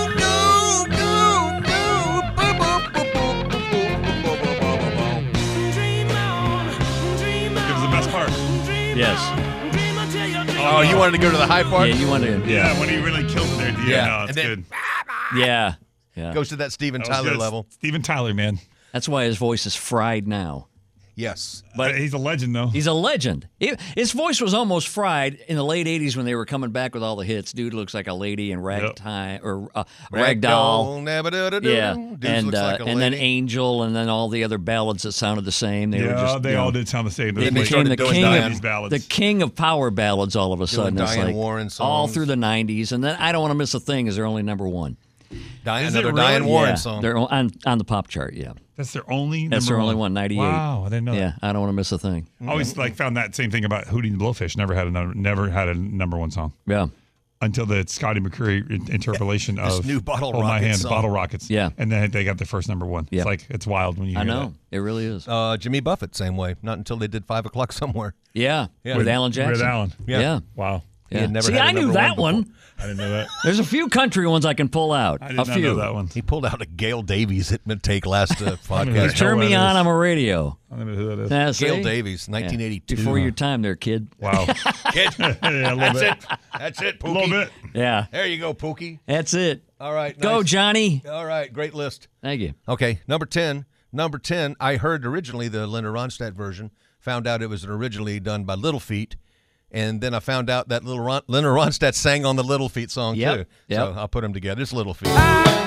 Dream on, dream Give us the best part. Yes. dream until you're Oh, you wanted to go to the high part? Yeah, you wanted to. Yeah, when he really kills it there. Yeah, Yeah, no, it's and then- good. Yeah. Yeah. Goes to that Steven That was Tyler good. level. Steven Tyler, man. That's why his voice is fried now. Yes. But he's a legend, though. He's a legend. His voice was almost fried in the late 80s when they were coming back with all the hits. Dude looks like a lady in ragtime or ragdoll. Yeah, and then Angel, and then all the other ballads that sounded the same. They were just they you know, all did sound the same. They Then they became started the doing king Diane of ballads. the king of power ballads all of a sudden. It's Diane like Warren all songs. through the 90s, and then I Don't Want to Miss a Thing is their only number 1. Is it another really? Diane Warren Yeah, song. they're on the pop chart. Yeah, That's their only. that's their number only one. 98. Wow, I didn't know. Yeah, I Don't Want to Miss a Thing. I always found that same thing about Hootie and the Blowfish. Never had a number 1 song Yeah. until the Scotty McCreery interpolation This of new Bottle Hold My Rocket Hand, song. Bottle Rockets. Yeah. and then they got their first number 1. Yeah. It's like it's wild when you. I hear know it really is. Jimmy Buffett, same way. Not until they did 5 o'clock somewhere. Yeah, Yeah. with Alan That. Jackson. With Alan. Yeah. Yeah. Wow, He had never See, had a I knew number that one one. before. I didn't know that. There's a few country ones I can pull out. I a did not few. know that one. He pulled out a Gail Davies at take last podcast. know Turn what me it on, is. I'm a radio. I don't know who that is. Yeah, see? Gail Davies, 1982. Before your time there, kid. Wow, Kid, yeah, a little that's bit. it. That's it, A little Pookie. bit. Yeah, There you go, Pookie. that's it. All right. Go, nice. Johnny. All right, great list. Thank you. Okay, number 10. Number 10, I heard originally the Linda Ronstadt version. found out it was originally done by Little Feat. And then I found out that Leonard Ronstadt sang on the Little Feat song, Yep, too. yep. So I'll put them together. It's Little Feat. All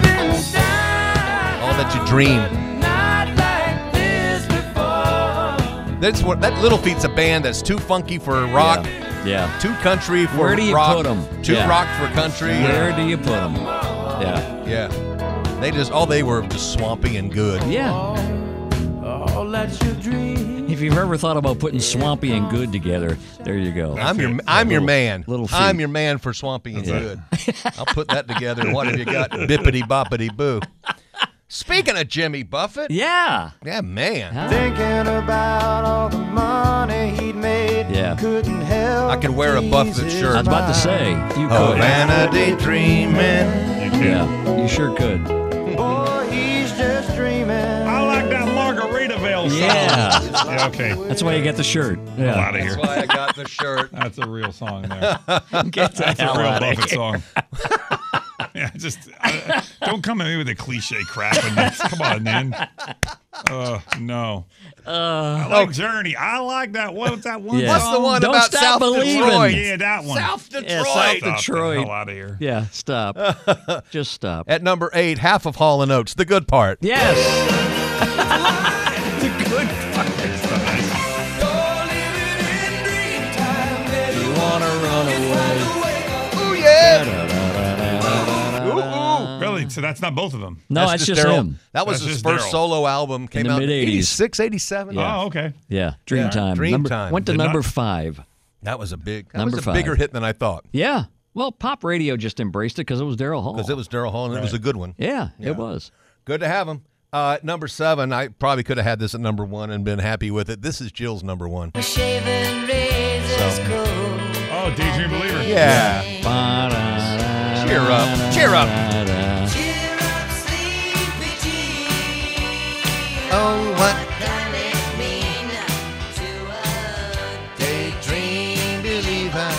that you dream. That Little Feat's a band that's too funky for rock, Yeah. too country for Where do you rock, put 'em? too Yeah. rock for country. Where do you put them? Yeah. Yeah. They were just swampy and good. Yeah. All that you dream. If you've ever thought about putting Swampy and Good together, there you go. I'm your man. Little Feat. I'm your man for swampy and good. I'll put that together. What have you got? Bippity boppity boo. Speaking of Jimmy Buffett, Yeah. yeah, man, Thinking about all the money he'd made. Yeah. Couldn't help. I could wear a Buffett shirt. I was about to say, you Oh, could. vanity dreaming. Yeah, you sure could. Boy, he's just dreaming. I like that Margaritaville song. Yeah. Yeah, okay. That's why you get the shirt. Yeah. Out of here. That's why I got the shirt. That's a real song there. Get the That's a hell real out of Buffett here. song. Yeah, don't come at me with the cliche crap. Come on, man. No. I like Journey. I like that. What's that one Yeah. What's the song? one Don't about Stop South Believing. Detroit? Yeah, that one. South Detroit. Yeah, South Stop Detroit. the hell out of here. Yeah, stop. Just stop. At number 8, half of Hall & Oates, the good part. Yes. You want to run away. Ooh, yeah. Really? So that's not both of them? No, that's just Daryl. him. That was That's his just first Daryl. solo album. Came the out mid-80s. 86, 87. Yeah. Oh, okay. Yeah, Dreamtime. Dreamtime. Went to Did not- number 5. That was a big, Number 5. bigger hit than I thought Yeah. Well, pop radio just embraced it because it was Daryl Hall. because it was Daryl Hall and it was a good one. Yeah, it was. Good to have him. At number 7, I probably could have had this at number 1 and been happy with it. This is Jill's number 1. Oh, Daydream Believer. Yeah. Cheer up. Cheer up. Oh, what? Daydream believer.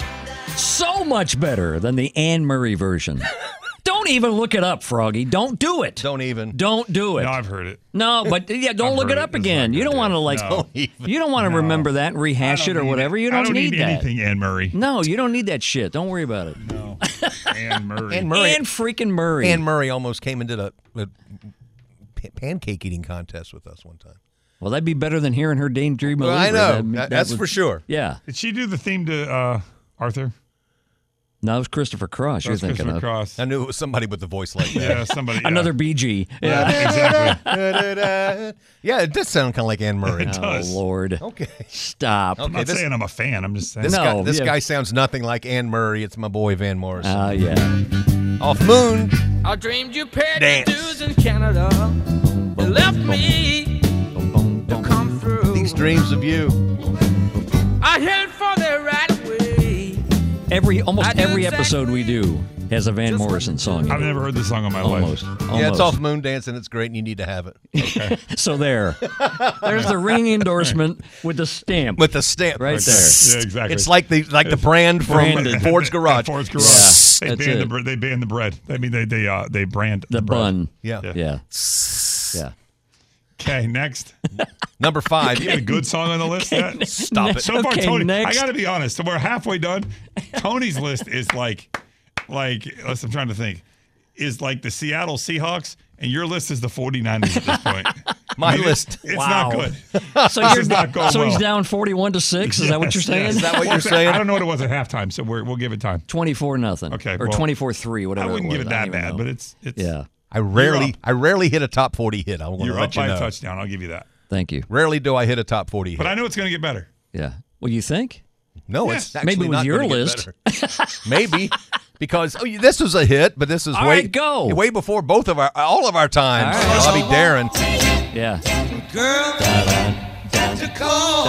So much better than the Anne Murray version. Don't even look it up, Froggy. Don't do it. Don't even. Don't do it. No, I've heard it. No, but yeah, don't I've look heard it it. up It's again. not You don't good. want to like. No. You don't want to remember that and rehash it or whatever. You don't, I don't need that. anything, Anne Murray. No, you don't need that shit. Don't worry about it. No. Anne Murray. Anne Murray. Anne freaking Murray. Anne Murray almost came into the pancake eating contest with us one time. Well, that'd be better than hearing her Daydream Believer. Well, I know. That That's would- for sure. Yeah. Did she do the theme to Arthur? No, it was Christopher Cross you're That's thinking Christopher of. Cross. I knew it was somebody with a voice like that. Yeah, somebody. Yeah. Another BG. Yeah. Exactly. Yeah, it does sound kind of like Anne Murray. It does. Oh, Lord. Okay. Stop. I'm not this- saying I'm a fan. I'm just saying. This, No, guy, yeah. guy sounds nothing like Anne Murray. It's my boy Van Morrison. Yeah. Off Moon. I dreamed you paid Dance. your dues in Canada. You left me to come through. These dreams of you. I headed for the right way. Almost I do every exactly- episode we do has a Van Morrison song in I've it. never heard this song in my Almost. life. Almost. Yeah, it's off Moon Dance and it's great and you need to have it. So there. There's the ring endorsement with the stamp. With the stamp. Right there. Yeah, exactly. It's like the brand from Branded. Ford's Garage. Ford's Garage. Yeah, they that's ban it. the they ban the bread. I mean they brand the bread. bun. Yeah. Yeah. Yeah. Okay, next. Number 5. You got a good song on the list yet? Stop it. So far, Okay, Tony. next. I got to be honest. So we're halfway done. Tony's list is like, I'm trying to think, is like the Seattle Seahawks, and your list is the 49ers at this point. My list. It's Wow. not good. So This you're is not going so he's well. down 41-6. Is that what you're saying? Is that what you're I saying? don't know what it was at halftime, so we'll give it time. 24-0. Okay, Or well, 24-3, whatever. I wouldn't it give was. it I that don't even bad, know. but it's Yeah. I rarely hit a top 40 hit. I want to you're let up you by know. a touchdown. I'll give you that. Thank you. Rarely do I hit a top 40 hit. But I know it's going to get better. Yeah. Well, you think? No, Yeah. it's actually Maybe with not your gonna get list. better. Maybe because this was a hit, but this is All way right, go. way before all of our times. All right. Bobby Darin. Yeah. Girl, to call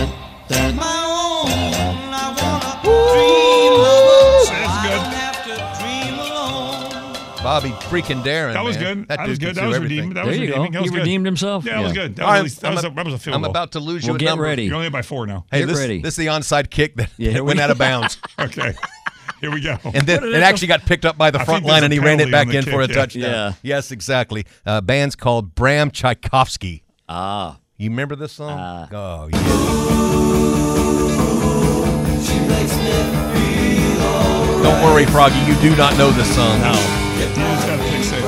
my own. I wanna dream alone. That's I good. don't have to dream alone. Bobby freaking Darin. That was man. good. That dude was can good. sue That was everything. redeemed. That There was you go. redeeming. That was He good. redeemed himself. Yeah, it was good. That All right, was that was a field I'm goal. about to lose you. Well, at get number. ready. You're only by 4 now. Hey, Get this, ready. this is the onside kick that, Yeah, that went out of bounds, Okay. Here we go. and then it actually got picked up by the I front think there's line, a and he ran it penalty back on the in for a kick, yeah. touchdown. Yeah. Yes, exactly. Band's called Bram Tchaikovsky. Ah. You remember this song? Oh, yeah. Don't worry, Froggy. You do not know this song. No. You just got to pick 6.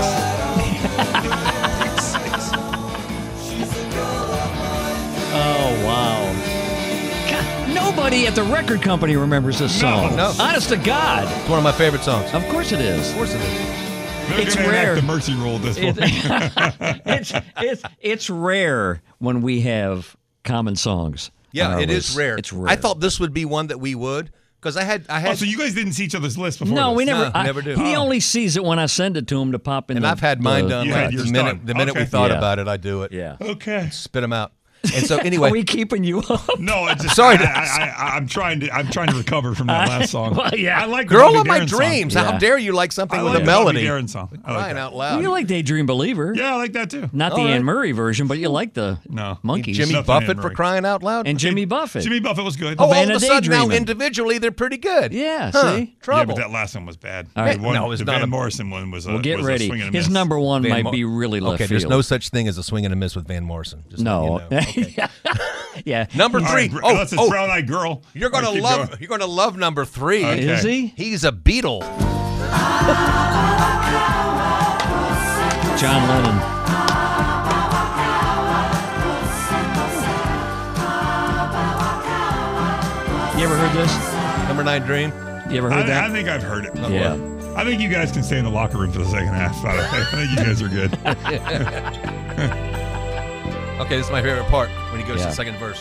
Oh, wow. God, nobody at the record company remembers this song. No. Honest to God. It's one of my favorite songs. Of course it is. Of course it is. They're It's gonna rare. enact the mercy rule at this point. It's rare when we have common songs. on Yeah, our it list. is rare. It's rare. I thought this would be one that we would, because I had. Oh, so you guys didn't see each other's list before? No, this? we never. No, never do. He Oh. only sees it when I send it to him to pop in. and I've had mine done. You had Like, yours the done. minute we Okay. thought Yeah. about it, I do it. Yeah. Okay. Spit them out. And so anyway, Are we keeping you up? No, it's just, Sorry. I'm trying to recover from that last song. Well, yeah. I like the Girl Bobby of My Darin song. Dreams. How Yeah. dare you like something I with like a the Bobby melody? Darin song. I like Crying that. out loud. You like Daydream Believer? Yeah, I like that too. Not the All right. Anne Murray version, but you like the No. Monkeys. Jimmy Nothing Buffett Anne for Murray. crying out loud. and Jimmy Buffett. Jimmy Buffett was good. oh, all of Havana a sudden now Daydreaming. individually they're pretty good. Yeah, Huh. see? Yeah, Trouble. but that last one was bad. All right. The one- No, it's the not Van a- Morrison one was a Well, get was a ready. swing and a His miss. number one Van might Mo- be really left Okay, field. there's no such thing as a swing and a miss with Van Morrison. Just No. letting you know. Okay. Yeah. Number All 3. right, Oh, unless it's oh, Brown Eyed Girl. you're gonna All right, keep love. going. You're gonna love number 3. Okay. Is he? He's a Beatle. John Lennon. You ever heard this? Number 9, Dream. You ever heard I that? think I've heard it. Yeah. I think you guys can stay in the locker room for the second half. I think you guys are good. Okay, this is my favorite part when he goes to Yeah. the second verse.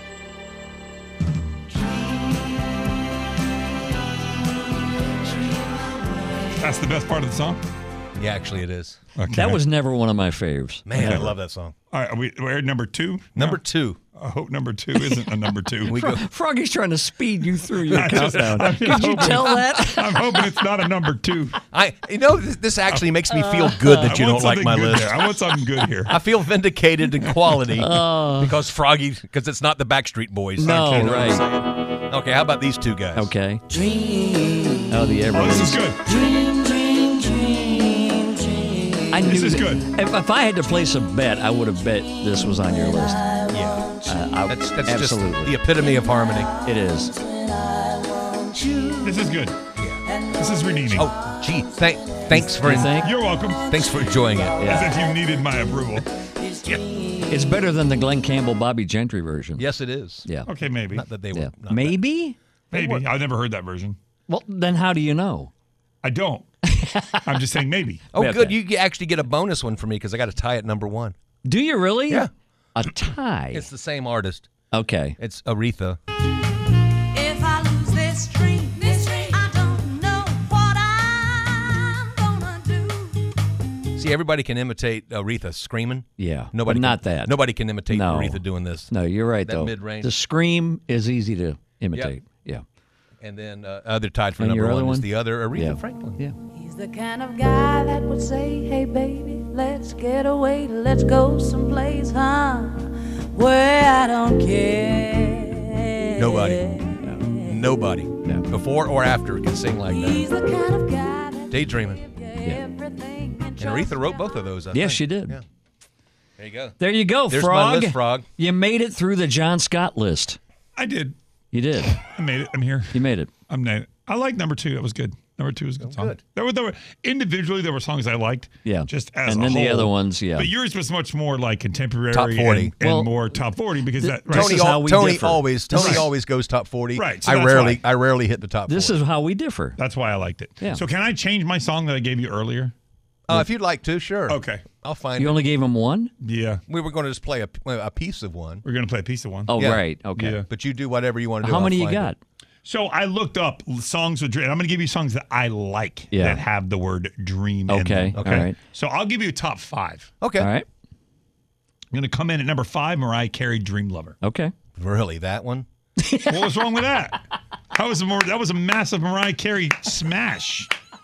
That's the best part of the song. Yeah, actually, it is. Okay. That was never one of my faves. Man, I love that song. All right. We're at number 2. Number 2. I hope number 2 isn't a number 2. We go. Froggy's trying to speed you through your countdown. I'm just Could you hoping- tell that? I'm hoping it's not a number 2. This actually makes me feel good that you I want don't like something my good list. there. I want something good here. I feel vindicated in quality because it's not the Backstreet Boys. No, You know what I'm right. saying? Okay, how about these two guys? Okay. Oh, the Oh, this is Everlys. good. I knew This is that- good. If I had to place a bet, I would have bet this was on your list. Yeah. That's just absolutely. the epitome of harmony. It is. This is good. This is redeeming. Oh, gee, thanks for You think? You're welcome. thanks for enjoying it. As if you needed my approval. It's better than the Glenn Campbell, Bobby Gentry version. Yes, it is. Yeah. Okay, maybe. Not that they were. Yeah. not Maybe? Maybe. I've never heard that version. Well, then how do you know? I don't. I'm just saying maybe. Oh, Okay. good. You actually get a bonus one for me because I got a tie at number 1. Do you really? Yeah. A tie. It's the same artist. Okay. It's Aretha. If I lose this dream, I don't know what I'm gonna do. See, everybody can imitate Aretha screaming. Yeah. Nobody but not can, that. Nobody can imitate No. Aretha doing this. No, you're right, That though. mid-range. The scream is easy to imitate. Yeah. And then other tied for And number your other 1 is one? the other Aretha Yeah. Franklin. Yeah. He's the kind of guy that would say, hey baby, let's get away, let's go someplace, huh? Where I don't care. Nobody. No. Before or after can sing like that. He's the kind of guy that Daydreaming. everything and And Aretha wrote both of those, I Yes, think. she did. Yeah. There you go. There you go, There's Frog. my list, Frog. You made it through the John Scott list. I did. You did. I made it. I'm here. You made it. I like number 2. That was good. Number 2 was a good song. good. There were individually there were songs I liked. Yeah. Just as And a then the whole. other ones, yeah. But yours was much more like contemporary Top 40. and Well, more top 40 because that This right. is how we differ. Tony Right. always goes top 40. Right, so I that's rarely hit the top 40. This is how we differ. That's why I liked it. Yeah. So can I change my song that I gave you earlier? if you'd like to, sure. Okay. I'll find You it. only gave him one? Yeah. We were going to just play a piece of one. We're gonna play a piece of one. Oh, Yeah. right. Okay. Yeah. But you do whatever you want to do. How I'll many you find got? it. So I looked up songs with dream. And I'm going to give you songs that I like Yeah. that have the word dream in Okay, them. all right. So I'll give you a top 5. Okay. All right. I'm going to come in at number 5, Mariah Carey, Dream Lover. Okay. Really, that one? What was wrong with that? That was a massive Mariah Carey smash.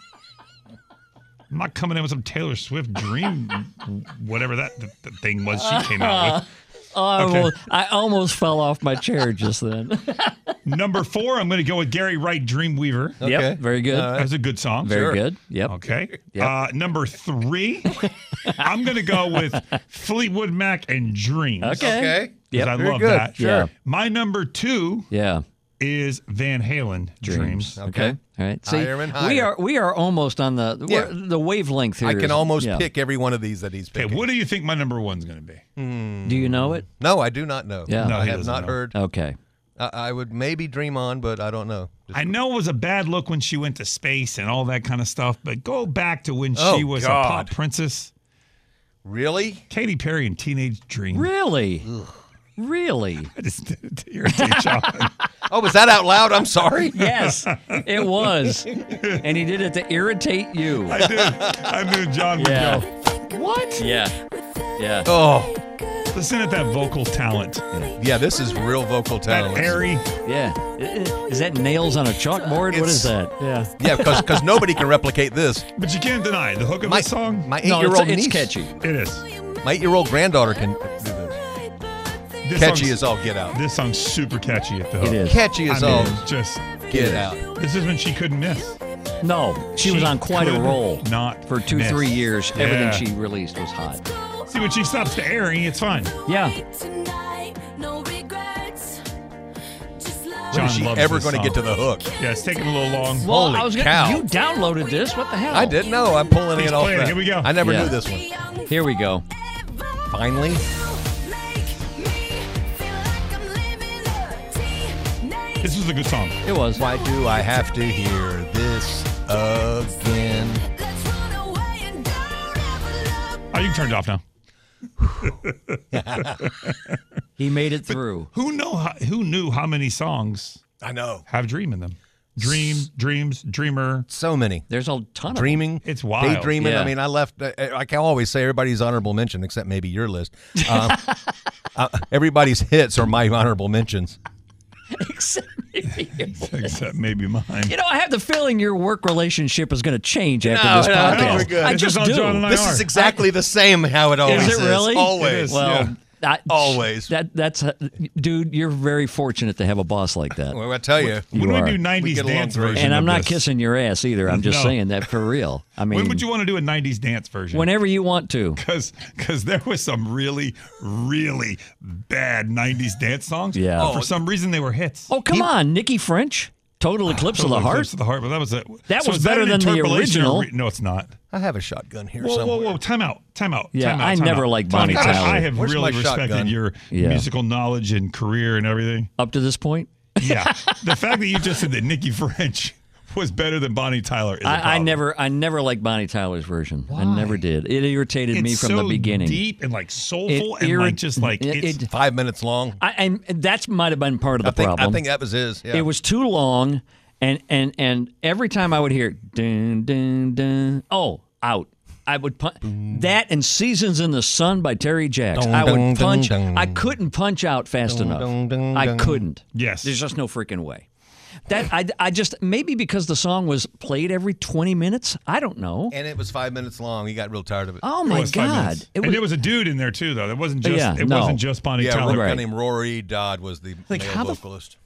I'm not coming in with some Taylor Swift dream, whatever that the thing was she came out with. I almost fell off my chair just then. Number 4, I'm going to go with Gary Wright, Dreamweaver. Okay. Yep, very good. That's a good song. Very good. Yep. Okay. Yep. Number 3, I'm going to go with Fleetwood Mac and Dreams. Okay. 'Cause Yep. I Very love good. that. Sure. Yeah. My number 2 Yeah. is Van Halen, Dreams. Okay. All right. See, Higher and higher. we are almost on Yeah. the wavelength here. I can is- almost yeah. pick every one of these that he's Okay, picking. what do you think my number 1's going to be? Do you know it? No, I do not know. Yeah. No, I he have doesn't not know. heard. Okay. I would maybe dream on, but I don't know. I know it was a bad look when she went to space and all that kind of stuff, but go back to when Oh, she was a God. pop princess. Really? Katy Perry and Teenage Dream. Really? Really? I just did it to irritate John. Oh, was that out loud? I'm sorry. Yes, it was. And he did it to irritate you. I knew John would Yeah. go, what? Yeah. Yeah. Oh, Listen at that vocal talent. yeah. This is real vocal That talent. airy. Yeah. Is that nails on a chalkboard? What is that? Yeah. Yeah, because nobody can replicate this. But you can't deny the hook of My the song. my No, 8-year-old it's niece, catchy. It is. my 8-year-old granddaughter can do this. This Catchy song's- as all get out. This song's super catchy at the hook. It is. Catchy as I mean, all it's just get out. this is when she couldn't miss. No, she was on quite a could roll. Not For 2-3 miss. years. Yeah. Everything she released was hot. See, when she stops the airing, it's fine. Yeah. When John is she loves ever this going to song. get to the hook? Yeah, it's taking a little long. Well, Holy I was cow. You downloaded this. What the hell? I didn't know. I'm pulling He's it off. playing it. that. Here we go. I never Yeah. knew this one. Here we go. Finally. This was a good song. It was. Why do I have to hear this again? Oh, you can turn it off now. He made it through. Who knew how many songs I know. have dream in them? Dream, dreams, dreamer. So many. There's a ton of Dreaming. It's wild. Daydreaming. Yeah. I mean, I left. I can always say everybody's honorable mention, except maybe your list. Everybody's hits are my honorable mentions. Except maybe. Except maybe mine. You know, I have the feeling your work relationship is going to change after No, this no, I think podcast. we're good. I This is just how do. John and I This are. is exactly the same how it always Is it really? Always. It is. Well, Always. That's dude. You're very fortunate to have a boss like that. Well, I tell you. When we are. do We 90s get along dance great. version And I'm of not this. kissing your ass either. I'm just No. saying that for real. I mean, When would you want to do a 90s dance version? whenever you want to. Because there was some really, really bad 90s dance songs. Yeah. But for some reason, they were hits. Oh, come on, Nikki French, Total Eclipse of the Total Heart. Eclipse of the Heart, but that was it. That So was is that better an than the interpolation or original. no, it's not. I have a shotgun here Whoa, somewhere. whoa, whoa! Time out! Yeah, time out, I time never out. liked Bonnie Time out. Tyler. I have Where's really my respected shotgun? your Yeah. musical knowledge and career and everything. Up to this point, Yeah, the fact that you just said that Nikki French was better than Bonnie Tyler is a I problem. never liked Bonnie Tyler's version. I never did. It irritated me It's from so the beginning. deep and like soulful It and irri- like just like it- it's, it- 5 minutes long. And that might have been part of the I problem. think that was his. Yeah. It was too long, and every time I would hear dun dun dun, oh, out. I would punch that and "Seasons in the Sun" by Terry Jacks. Dun, I would dun, punch. dun, dun. I couldn't punch out fast enough. dun, dun, I dun. couldn't. Yes. There's just no freaking way. That I just maybe because the song was played every 20 minutes. I don't know. And it was 5 minutes long. He got real tired of it. Oh it my was 5 God! minutes. It and was, there was a dude in there too, though. It wasn't just Yeah, it no. wasn't just Bonnie Yeah, Tyler. a guy Right. named Rory Dodd was the Like, male how the- vocalist.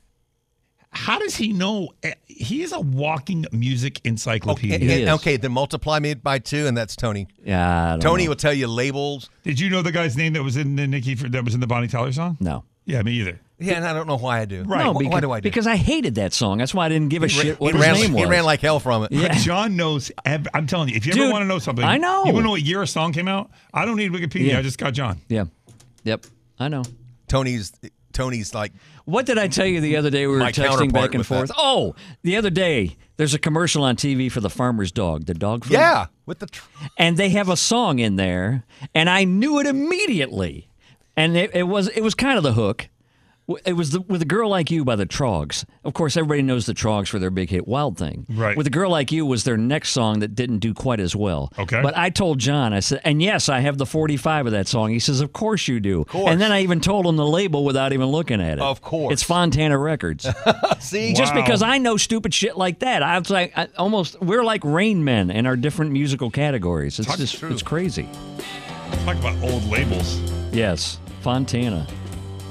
How does he know? He is a walking music encyclopedia. And- He and- is. okay, then multiply me by 2, and that's Tony. yeah, I don't Tony know. will tell you labels. Did you know the guy's name that was in the that was in the Bonnie Tyler song? No. Yeah, me either. Yeah, and I don't know why I do. Right. No, Why because, do I do? because I hated that song. That's why I didn't give a shit what he his ran, name was. He ran like hell from it. Yeah. John knows. I'm telling you, if you Dude, ever want to know something, I know. You want to know what year a song came out? I don't need Wikipedia. Yeah. I just got John. Yeah. Yep. I know. Tony's like, What did I tell you the other day? We were My texting counterpart back and with forth. that. Oh, the other day, there's a commercial on TV for the farmer's dog, the dog food. yeah, with the. And they have a song in there, and I knew it immediately. And it was kind of the hook. It was With a Girl Like You by the Trogs. Of course, everybody knows the Trogs for their big hit Wild Thing. Right. With a Girl Like You was their next song that didn't do quite as well. Okay. But I told John, I said, and yes, I have the 45 of that song. He says, of course you do. course. And then I even told him the label without even looking at it. Of course. It's Fontana Records. See, Just Wow. because I know stupid shit like that. I was like, we're like Rain Men in our different musical categories. It's Talk just, true. it's crazy. Talk about old labels. Yes, Fontana.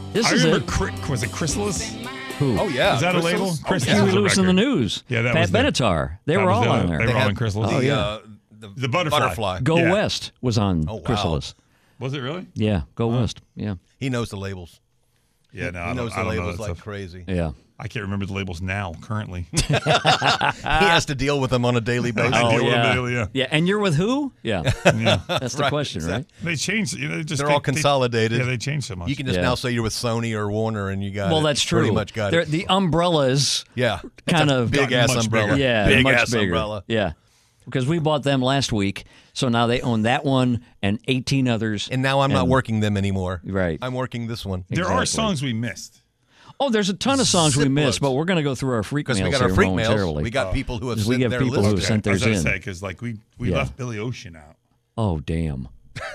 This I is remember, it. was it Chrysalis? Who? Oh yeah, Is that a label? Chrysalis? Chrysalis Huey was a Lewis in the record. News. Yeah, that Pat was the- Benatar. They that were was all the- on there. They were all on Chrysalis. The The butterfly. Go Yeah. West was on Oh, wow. Chrysalis. Was it really? Yeah, Go West. Yeah, He knows the labels. Yeah, no, He knows the I don't know labels that like stuff. crazy. yeah. I can't remember the labels now, currently. He has to deal with them on a daily basis. I Oh, deal with yeah. them daily, yeah. Yeah, and you're with who? Yeah, Yeah. that's the Right, question, right? They changed. You know, They're all consolidated. Yeah, they changed so much. You can just Yeah. now say you're with Sony or Warner, and you got Well, it. that's true. Pretty much got They're- it. The umbrellas, Yeah, kind It's a of big ass much umbrella. bigger. yeah, big much ass bigger. umbrella. Yeah, because we bought them last week, so now they own that one and 18 others. And now I'm not And- working them anymore. Right. I'm working this one there are Exactly. songs we missed. Oh, there's a ton of songs we Ziploads. missed, but we're going to go through our freak mails because we got our here freak mails. momentarily. We got people who have We sent have their people list. who sent I was theirs going to in. say, because like we Yeah. left Billy Ocean out. Oh, damn.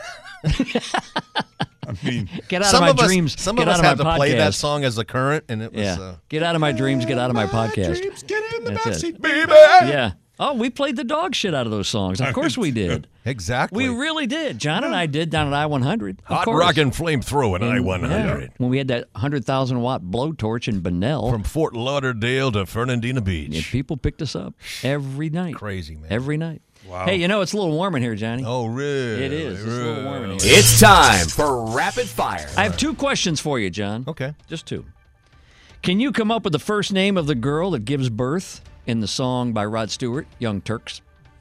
I mean, Get out Some of of my us, dreams. some get of us out had of to my play that podcast. song as a current, and it was. Yeah. Get out of my dreams. Get out of my podcast. dreams, get in the That's it. backseat, baby. Yeah. Oh, we played the dog shit out of those songs. Of course we did. Exactly. We really did. John and I did down at I-100. Of Hot course. rockin' flamethrower in I-100 Yeah. When we had that 100,000 watt blowtorch in Bunnell. from Fort Lauderdale to Fernandina Beach. Yeah, people picked us up every night. Crazy, man. Every night. Wow. Hey, you know, it's a little warm in here, Johnny. Oh, really? It is. It's a little warm in here. It's time for Rapid Fire. I have 2 questions for you, John. Okay. Just 2. Can you come up with the first name of the girl that gives birth in the song by Rod Stewart, Young Turks?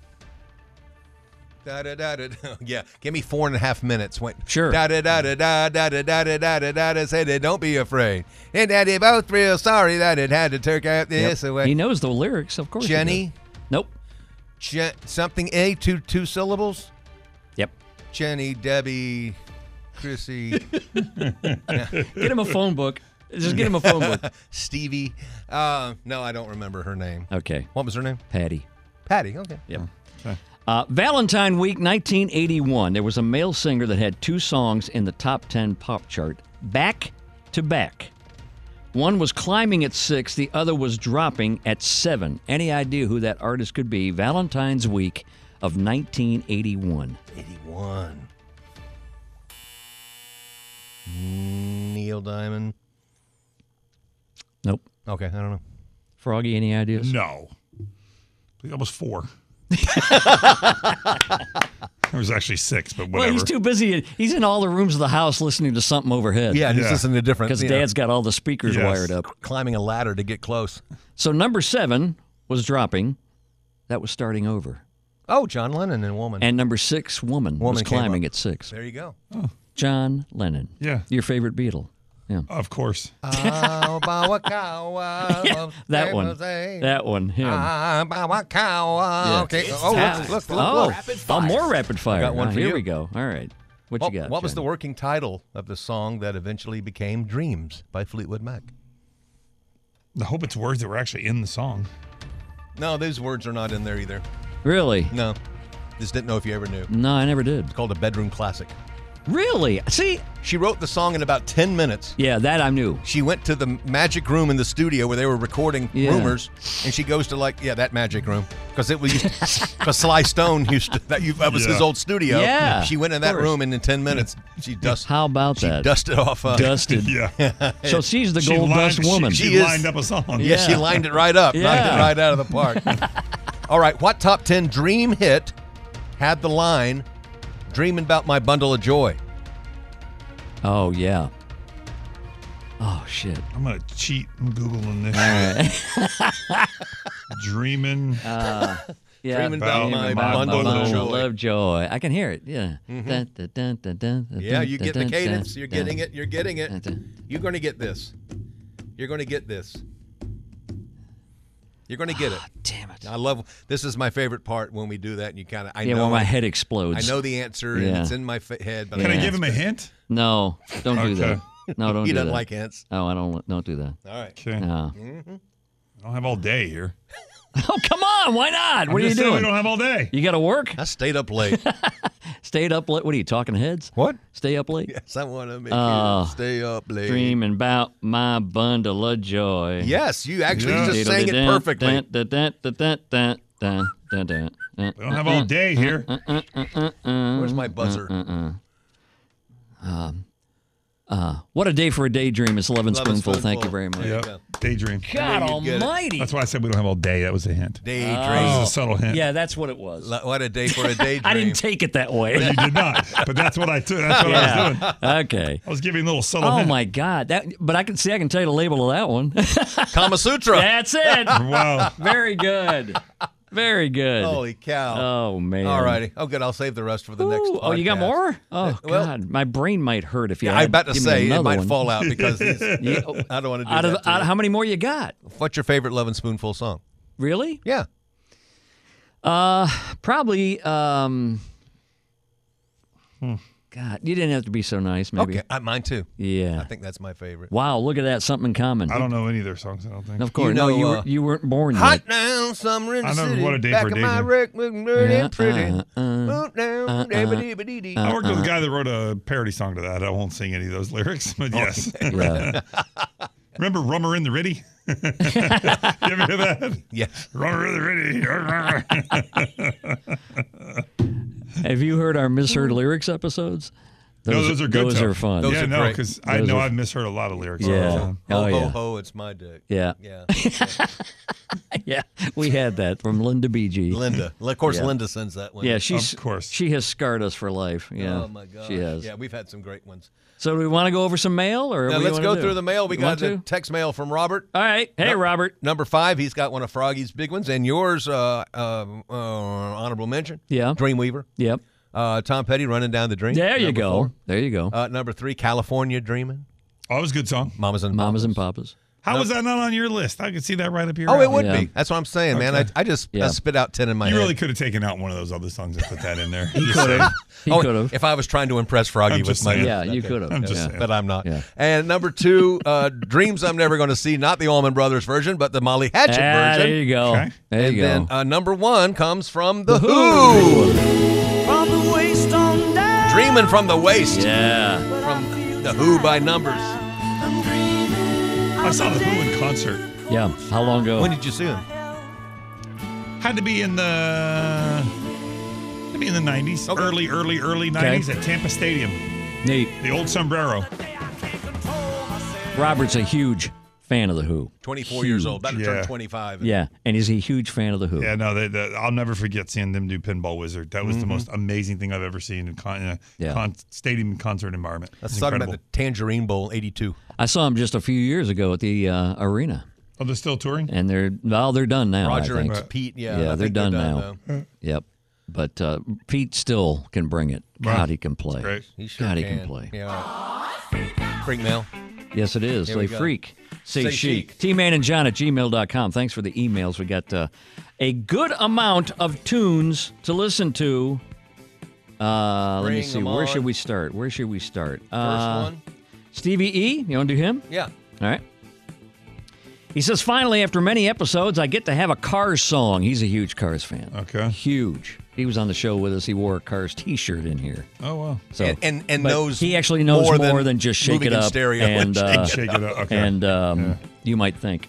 Yeah, give me 4.5 minutes. Wait. Sure. Da da da da da da da da da da da da. Say that. Don't be afraid. And Daddy both real sorry that it had to turn out this way. He knows the lyrics, of course. he Jenny, does. Nope. Something A, two syllables. Yep. Jenny, Debbie, Chrissy, Get him a phone book. Just get him a phone book. Stevie. No, I don't remember her name. Okay. What was her name? Patty. Patty. Okay. Yep. Valentine Week 1981, there was a male singer that had 2 songs in the top 10 pop chart back to back. One was climbing at 6, the other was dropping at 7. Any idea who that artist could be? Valentine's Week of 1981. 81. Neil Diamond. Nope. Okay, I don't know. Froggy, any ideas? No. I think that was 4. There was actually 6, but whatever. Well, he's too busy. He's in all the rooms of the house listening to something overhead. Yeah, just Yeah. listening to different. Because you know, Dad's got all the speakers Yes. wired up. climbing a ladder to get close. So number 7 was dropping. That was starting over. Oh, John Lennon and Woman. And number 6, Woman was Woman came climbing up. at 6. There you go. John Lennon. Yeah. Your favorite Beatle. Yeah. Of course. That one. That one. Him. Okay. Yeah. Oh, look. Oh, Rapid fire. more rapid fire. got one for Here you. we go. All right. What you got? What was the Johnny? working title of the song that eventually became Dreams by Fleetwood Mac? I hope it's words that were actually in the song. No, those words are not in there either. Really? No. Just didn't know if you ever knew. No, I never did. It's called a bedroom classic. Really? See? She wrote the song in about 10 minutes. Yeah, that I knew. She went to the magic room in the studio where they were recording Yeah. Rumors, and she goes to that magic room because it was because Sly Stone used to that was his Yeah. old studio. Yeah, she went in of that course. room and in 10 minutes she dusted. How about She that? dusted off. Dusted. Yeah. So she's the She gold lined- dust woman. She She is- lined up a song. Yeah, she Yeah. lined it right up, knocked Yeah. it right out of the park. All right, what top 10 dream hit had the line "Dreaming about my bundle of joy"? Oh, yeah. Oh, shit. I'm going to cheat. I'm Googling this. All right. Dreaming. Yeah. Dreaming about my bundle of joy. of joy. I can hear it. Yeah. Yeah, you get the cadence. You're getting it. You're getting it. You're going to get this. You're going to get this. You're going to get it. Damn it. I love this. Is my favorite part when we do that, and you kind of. I Yeah, know when my head explodes. I know the answer, Yeah. and it's in my head. But Can I Yeah. give him a hint? No, don't do Okay. that. No, don't He do doesn't that. like hints. Oh, I don't do that. All right. Okay. No. I don't have all day here. Oh, come on. Why not? What are you just saying doing? We don't have all day. You got to work? I stayed up late. Stayed up late? What are you, talking heads? What? Stay up late? Yes, I want to make Oh. you stay up late. Dreaming about my bundle of joy. Yes, you actually Yeah. just sang it perfectly. We don't have all day here. Where's my buzzer? What a day for a daydream. It's Lovin' Spoonful. Thank you very much. Yep. Daydream. God almighty. That's why I said we don't have all day. That was a hint. Daydream. That was a subtle hint. Yeah, that's what it was. What a day for a daydream. I didn't take it that way. You did not. But that's what I took. That's what I was doing. Okay. I was giving a little subtle Oh hint. my God! But I can tell you the label of that one. Kama Sutra. That's it. Wow. Very good. Very good. Holy cow. Oh man. All righty. Oh, good. I'll save the rest for the next Ooh, podcast. oh, you got more? Oh well- God, my brain might hurt if you. Yeah, I'm about to give me say it another might one. fall out because I don't want to do Out that. of to you. how many more you got? What's your favorite Lovin' Spoonful song? Really? Yeah. Probably. God, you didn't have to be so nice. Maybe. Okay. Mine too. Yeah. I think that's my favorite. Wow, look at that. Something in common. I don't know any of their songs, I don't think. Of course, You know, no, you weren't born Hot yet. down, summer in the I know city. What a Day Back for a of my Daydream. wreck, looking dirty and pretty. uh, Boot down, dabba-dee-ba-dee-dee. I worked with a guy that wrote a parody song to that. I won't sing any of those lyrics, but yes. Yeah. Remember Rummer in the Riddy? You ever hear that? Yes. Rummer in the Riddy. Have you heard our misheard lyrics episodes? No, those are good. Those though. are fun. Those Yeah, are no, great. because I Those know are- I've misheard a lot of lyrics. Yeah. all the time. Oh ho, yeah. ho, it's my dick. Yeah. Yeah. Yeah. We had that from Linda BG. Linda. Of course, Yeah. Linda sends that one. Yeah, she's Of course. she has scarred us for life. Yeah. Oh, my God. She has. Yeah, we've had some great ones. So do we want to go over some mail or Now, what do you let's wanna go do? through the mail. We You got want the to? text mail from Robert. All right. Hey, No. Robert. Number 5, he's got one of Froggy's big ones, and yours, honorable mention. Yeah. Dreamweaver. Yep. Tom Petty, Running Down the Dream. There you Number go. 4. There you go. Number 3, California Dreamin'. Oh, that was a good song. Mamas and Mamas and Papas. Papas. How was that not on your list? I could see that right up here. Oh, it would Yeah. be. That's what I'm saying, man. Okay. I just Yeah. spit out 10 in my You head. really could have taken out one of those other songs and put that in there. He could have. He Oh, could have. if I was trying to impress Froggy I'm with just my saying. Yeah, you could have. I'm just Yeah. saying. but I'm not. Yeah. And number 2, Dreams I'm Never Going to See, not the Allman Brothers version, but the Molly Hatchet Ah, version. there you go. Okay. There And you go. then number 1 comes from The Who. From the waist on down. Dreaming from the Waist. yeah. From The Who by Numbers. I saw the Who in concert. Yeah. How long ago? When did you see them? Had to be in the 90s, Okay. early 90s at Tampa Stadium, Neat. the old sombrero. Robert's a huge fan of the Who. 24 years old. About to turn Yeah. 25. Yeah, and he's a huge fan of the Who. Yeah, no, I'll never forget seeing them do Pinball Wizard. That was the most amazing thing I've ever seen in Yeah. stadium concert environment. Let's It's talk incredible. about the Tangerine Bowl 82. I saw him just a few years ago at the arena, Oh, they're still touring? and they're done now. Roger I think. and Pete, Yeah, I they're think done now. Yep. But Pete still can bring it. God, Right. he can play. Great. He sure God, he can. can play. Yeah. Freak mail. Yes, it is. Here we Say go. freak. Say Say chic. chic. tmanandjohn@gmail.com. Thanks for the emails. We got a good amount of tunes to listen to. Let me Bring see. them Where on. should we start? First First one. Stevie E. You want to do him? Yeah. All right. He says, finally, after many episodes, I get to have a Cars song. He's a huge Cars fan. Okay. Huge. He was on the show with us. He wore a Cars T-shirt in here. Oh, wow. So And but knows he actually knows more than just shake moving it in up stereo and Shake it up. Okay. and you might think.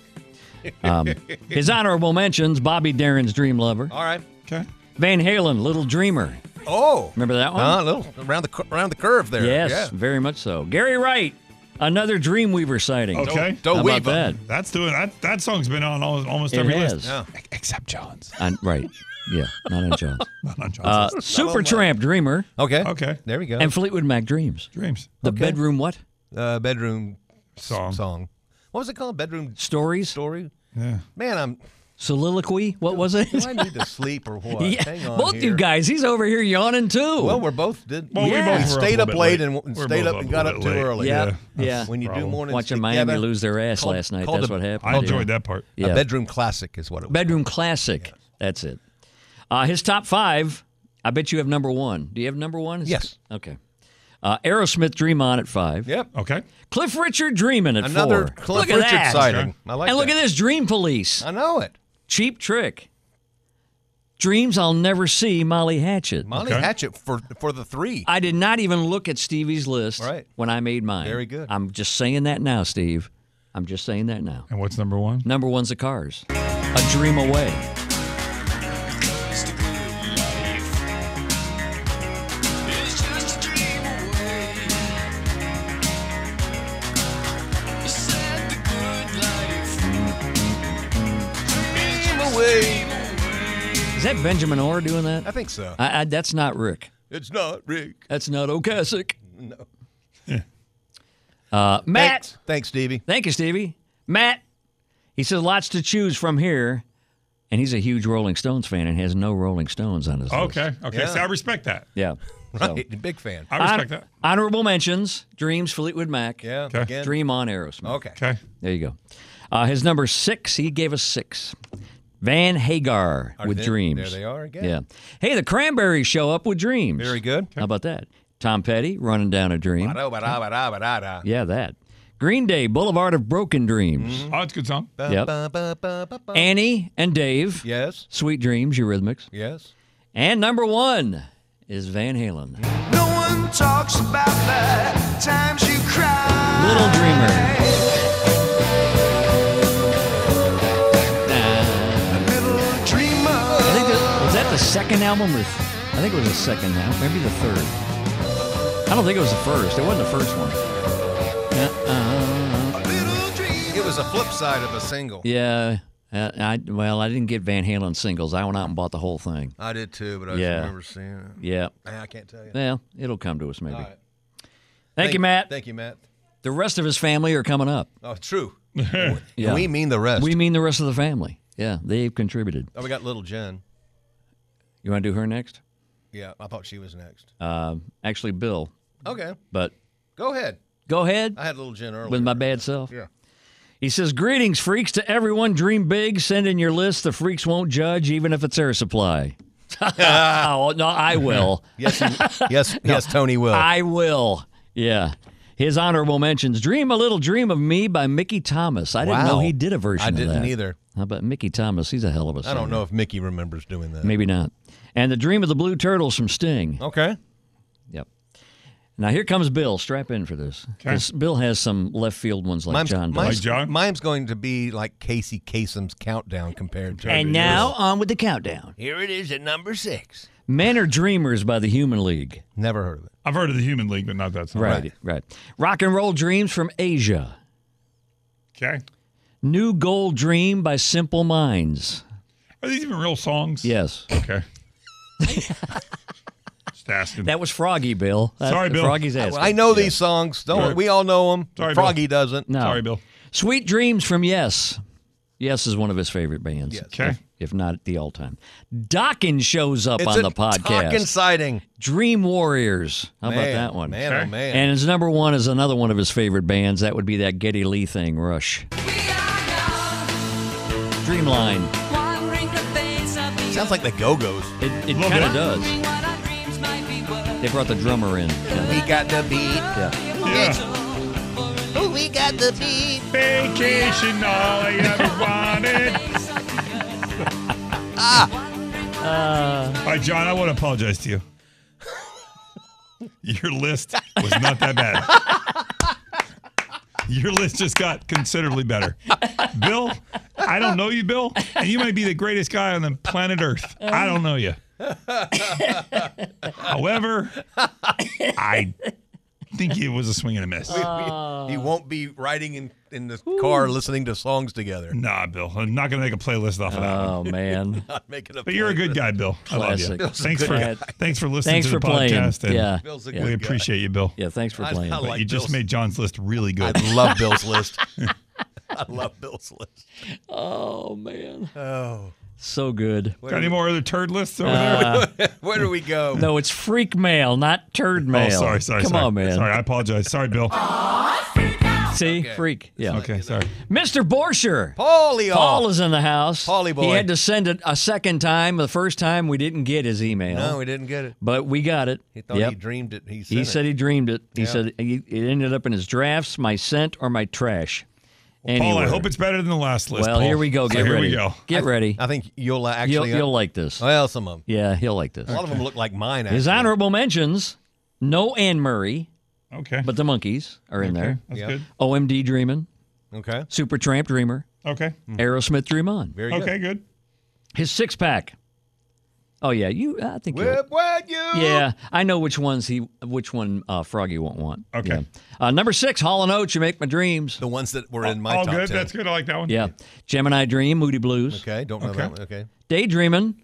His honorable mentions: Bobby Darin's Dream Lover, All right. Okay. Van Halen, Little Dreamer. Oh. Remember that one? A little around the curve there. Yes, Yeah. very much so. Gary Wright, another Dreamweaver sighting. Okay. Don't How weave about that? That's doing that song's been on almost It every has. list. Yeah. Except John's. Right. Yeah, not on John's. Not on John's list. Supertramp Dreamer Okay. Okay. There we go. and Fleetwood Mac Dreams. Dreams. The Okay. bedroom what? Bedroom Song. What was it called? Bedroom Stories? story? Yeah. Man, Soliloquy? What was it? do I need to sleep or what? Yeah, Hang on both here. you guys. He's over here yawning too. Well, we're both did. Well, we Yeah. both were stayed a up little late bit and We're stayed both up and a got little up too bit late. early. Yeah. That's When you do problem. mornings Watching together, Miami lose their ass called- last night. called That's a- what happened. I enjoyed that part. Yeah. A bedroom classic is what it was. Bedroom classic. That's it. His top 5. I bet you have number 1. Do you have number 1? Yes. Okay. Aerosmith Dream On at 5. Yep. Okay. Cliff Richard Dreamin' at 4. Another Cliff Look at Richard that. sighting. I like and look that. at this, Dream Police. I know it. Cheap Trick. Dreams I'll Never See, Molly Hatchet. Molly Okay. Hatchet for the 3. I did not even look at Stevie's list Right. when I made mine. Very good. I'm just saying that now, Steve. I'm just saying that now. And what's number 1? Number 1's the Cars. A Dream Away. that Benjamin Orr doing that? I think so. That's not Rick. It's not Rick. That's not Ocasek. No. Matt. Thanks, Stevie. Thank you, Stevie. Matt. He says lots to choose from here, and he's a huge Rolling Stones fan and has no Rolling Stones on his list. Okay. Yeah. So I respect that. Yeah. Right. Big fan. I respect that. Honorable mentions: Dreams, Fleetwood Mac. Yeah. Okay. Again. Dream on Aerosmith. Okay. Okay. There you go. His number 6, he gave us 6. Van Hagar with Dreams. There they are again. Yeah. Hey, the Cranberries show up with Dreams. Very good. How about that? Tom Petty, Running Down a Dream. Ba-da-ba-da-ba-da-ba-da-da. Yeah, that. Green Day, Boulevard of Broken Dreams. Oh, it's a good song. Yep. Ba-ba-ba-ba-ba. Annie and Dave, Yes. Sweet Dreams, Eurythmics. Yes. And number 1 is Van Halen, No one talks about the times you cried. Little Dreamer. Little dreamer. I think was that the second album? Or I think it was the second album, maybe the third. I don't think it was the first. It wasn't the first one. It was a flip side of a single. Yeah. I didn't get Van Halen singles. I went out and bought the whole thing. I did too, but I Yeah. just remember seeing it. Yeah. I can't tell you. Well, it'll come to us maybe. All right. Thank you, Matt. Thank you, Matt. The rest of his family are coming up. Oh, true. Yeah. We mean the rest. We mean the rest of the family. Yeah, they've contributed. Oh, we got little Jen. You want to do her next? Yeah, I thought she was next. Actually, Bill. Okay. But Go ahead. go ahead I had little Jen earlier. with my bad self. Yeah. He says, greetings, freaks, to everyone. Dream big. Send in your list. The freaks won't judge, even if it's Air Supply. Oh, no, I will. Yes, yes, Tony will. I will. Yeah. His honorable mentions, Dream a Little Dream of Me by Mickey Thomas. I didn't know Wow. he did a version I of that. didn't either. How about Mickey Thomas? He's a hell of a singer. I don't know if Mickey remembers doing that. Maybe not. And The Dream of the Blue Turtles from Sting. Okay. Yep. Now here comes Bill. Strap in for this. 'Cause Bill has some left field ones like John does. Like John? Mine's going to be like Casey Kasem's countdown compared to And now on with the countdown. here it is at number 6. Men Are Dreamers by the Human League. Never heard of it. I've heard of the Human League, but not that song. Right. Rock and Roll Dreams from Asia. Okay. New Gold Dream by Simple Minds. Are these even real songs? Yes. Okay. Just asking. That was Froggy, Bill. Sorry, Bill. Froggy's asking. I know these songs. Don't we all know them? Sorry, Froggy doesn't. No. Sorry, Bill. Sweet Dreams from Yes. Yes is one of his favorite bands. Yes. Okay. If not the all-time. Dokken shows up It's on a the podcast. Dokken sighting. Dream Warriors. How about Man, that one? Man, Okay. oh man. And his number 1 is another one of his favorite bands. That would be that Geddy Lee thing, Rush. Dreamline. Sounds like the Go-Go's. It Little kind of bit. does. They brought the drummer in. We got the beat. Yeah. Yeah. We got the beat. Vacation, all I ever wanted. All right, John, I want to apologize to you. Your list was not that bad. Your list just got considerably better. Bill, I don't know you, Bill, and you might be the greatest guy on the planet Earth. I don't know you. However, I think it was a swing and a miss. He won't be riding in the car listening to songs together. Nah, Bill, I'm not going to make a playlist off of that one. Oh, man. Not making a But you're a good guy, Bill. I love you. Classic. Bill's a Thanks good for guy. thanks for listening Thanks to for the playing. podcast. and Yeah. Bill's a Yeah. good We guy. appreciate you, Bill. Yeah, thanks for I playing. like You just Bill's- made John's list really good. I love Bill's list. I love Bill's list. Oh, man. Oh. So good. Got any more other turd lists over there? Where do we go? No, it's freak mail, not turd mail. Oh, sorry. Come on, man. Sorry, I apologize. Sorry, Bill. See? Okay. Freak. Yeah. Okay, sorry. Mr. Borscher. Paulie. Paul is in the house. Paulie boy. He had to send it a second time. The first time we didn't get his email. No, we didn't get it. But we got it. He thought Yep. he dreamed it. He He said he dreamed it. He Yeah. said it ended up in his drafts, my scent, or my trash. Paul, I Anywhere. hope it's better than the last list. Well, Paul. here we go. So Get here ready. we go. Get ready. I think you'll actually. You'll like this. Well, some of them. Yeah, he'll like this. A lot of them look like mine. His actually. honorable mentions: No Anne Murray, Okay. but the Monkees are in there. That's Yeah. good. OMD Dreamin', Okay. Supertramp Dreamer, Okay. Aerosmith Dream On. Very good. Okay, good. His 6-pack. Oh yeah, I think. you'll- Whip, what you? Yeah, I know which one Froggy won't want. Okay. Yeah. Number 6, Hall & Oates, You Make My Dreams. The ones that were in my All top good. 10. That's good. I like that one. Yeah. Gemini Dream, Moody Blues. Okay. Don't know Okay. that one. Okay. Daydreamin',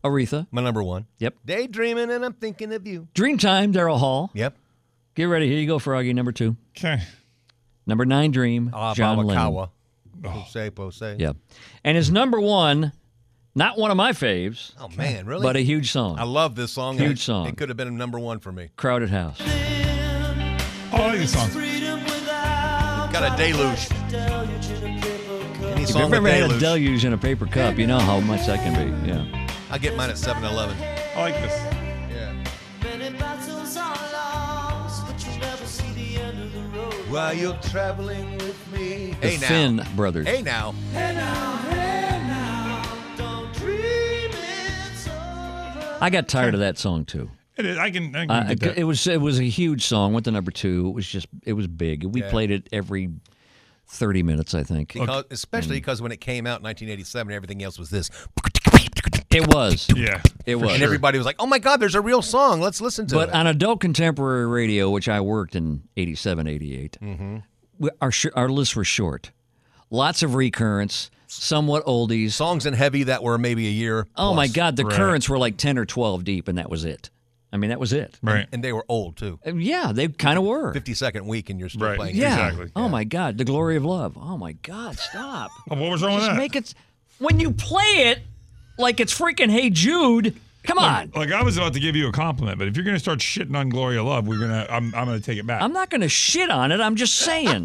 Aretha. My number one. Yep. Daydreaming and I'm thinking of you. Dreamtime, Daryl Hall. Yep. Get ready. Here you go, Froggy, number 2. Okay. Number 9, Dream, John Lennon. Kawa. Pose. Yeah. And his number 1, not one of my faves, Oh, man, really? but a huge song. I love this song. Huge song. It could have been a number one for me. Crowded House. Oh, I like this song. Got a deluge. Any If song you've with ever had a deluge. deluge in a paper cup, you know how much that can be. Yeah. I get mine at 7-Eleven. I like this. Yeah. While you're traveling with me. The Hey now. Finn brothers. Hey now. I got tired of that song too. It is. I can get that. It was a huge song. Went to number 2. It was big. We Yeah. played it every 30 minutes, I think. Because, especially because when it came out in 1987, everything else was this. It was. Yeah. It was. And everybody was like, oh my God, there's a real song. Let's listen to But it. on adult contemporary radio, which I worked in 87, 88, our lists were short. Lots of recurrence, somewhat oldies. Songs in heavy that were maybe a year. Oh, my plus. God. The Right. currents were like 10 or 12 deep, and that was it. I mean, that was it. Right. And they were old, too. Yeah, they kind of were. 52nd week, and you're still Right. playing. Yeah. Exactly. Oh, my God. The Glory of Love. Oh, my God. Stop. Oh, what was wrong with Just that? make it. When you play it like it's freaking Hey Jude, come on. Like I was about to give you a compliment, but if you're going to start shitting on Gloria Love, I'm going to take it back. I'm not going to shit on it. I'm just saying.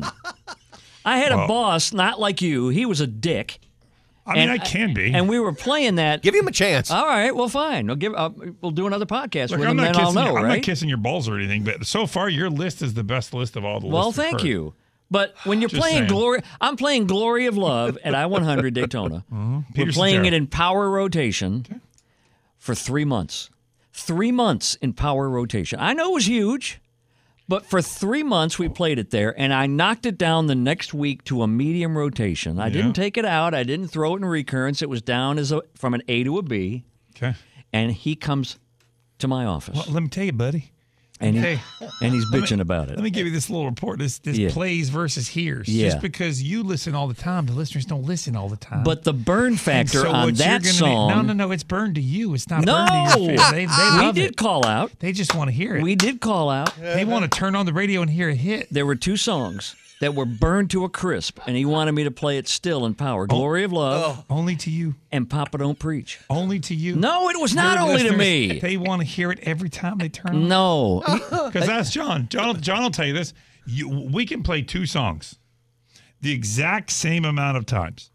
I had a Well- boss, not like you. He was a dick. I mean, and I can be. And we were playing that. Give him a chance. All right, well, fine. We'll do another podcast Look, with him, then I'll know, I'm right? not kissing your balls or anything, but so far your list is the best list of all the Well, lists. we've thank heard. you. But when you're Just playing saying. Glory, I'm playing Glory of Love at I-100 Daytona. We're Peter playing Cetera. it in power rotation for 3 months. 3 months in power rotation. I know it was huge, but for 3 months we played it there, and I knocked it down the next week to a medium rotation. I didn't take it out. I didn't throw it in recurrence. It was down from an A to a B, Okay. and he comes to my office, Well, let me tell you, buddy. and hey, he's bitching about it. Let me give you this little report. This Yeah. plays versus hears. Yeah. Just because you listen all the time, the listeners don't listen all the time. But the burn And factor so on what you're that gonna song. No, it's burned to you. It's not No, burned to your fans. They we love did it. call out. They just want to hear it. We did call out. They want to turn on the radio and hear a hit. There were 2 songs that were burned to a crisp, and he wanted me to play it still in power. Glory of Love Only to you. and Papa Don't Preach. Only to you. No, it was not Your only to listeners, me. They want to hear it every time they turn on. No. Because that's John. John will tell you this. We can play 2 songs the exact same amount of times.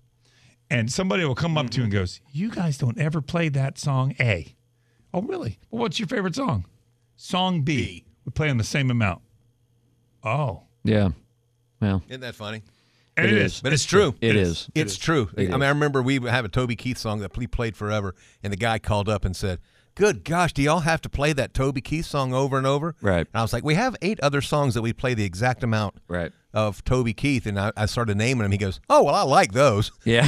And somebody will come up to you and goes, you guys don't ever play that song A. Oh, really? Well, what's your favorite song? Song B. We play them the same amount. Oh. Yeah. Well, Isn't that funny? And It it is. is. But it's true. it is. It's true. It I mean, is. I remember we have a Toby Keith song that we played forever, and the guy called up and said, good gosh, do y'all have to play that Toby Keith song over and over? Right. And I was like, we have 8 other songs that we play the exact amount Right. of Toby Keith, and I started naming them. He goes, oh, well, I like those. Yeah.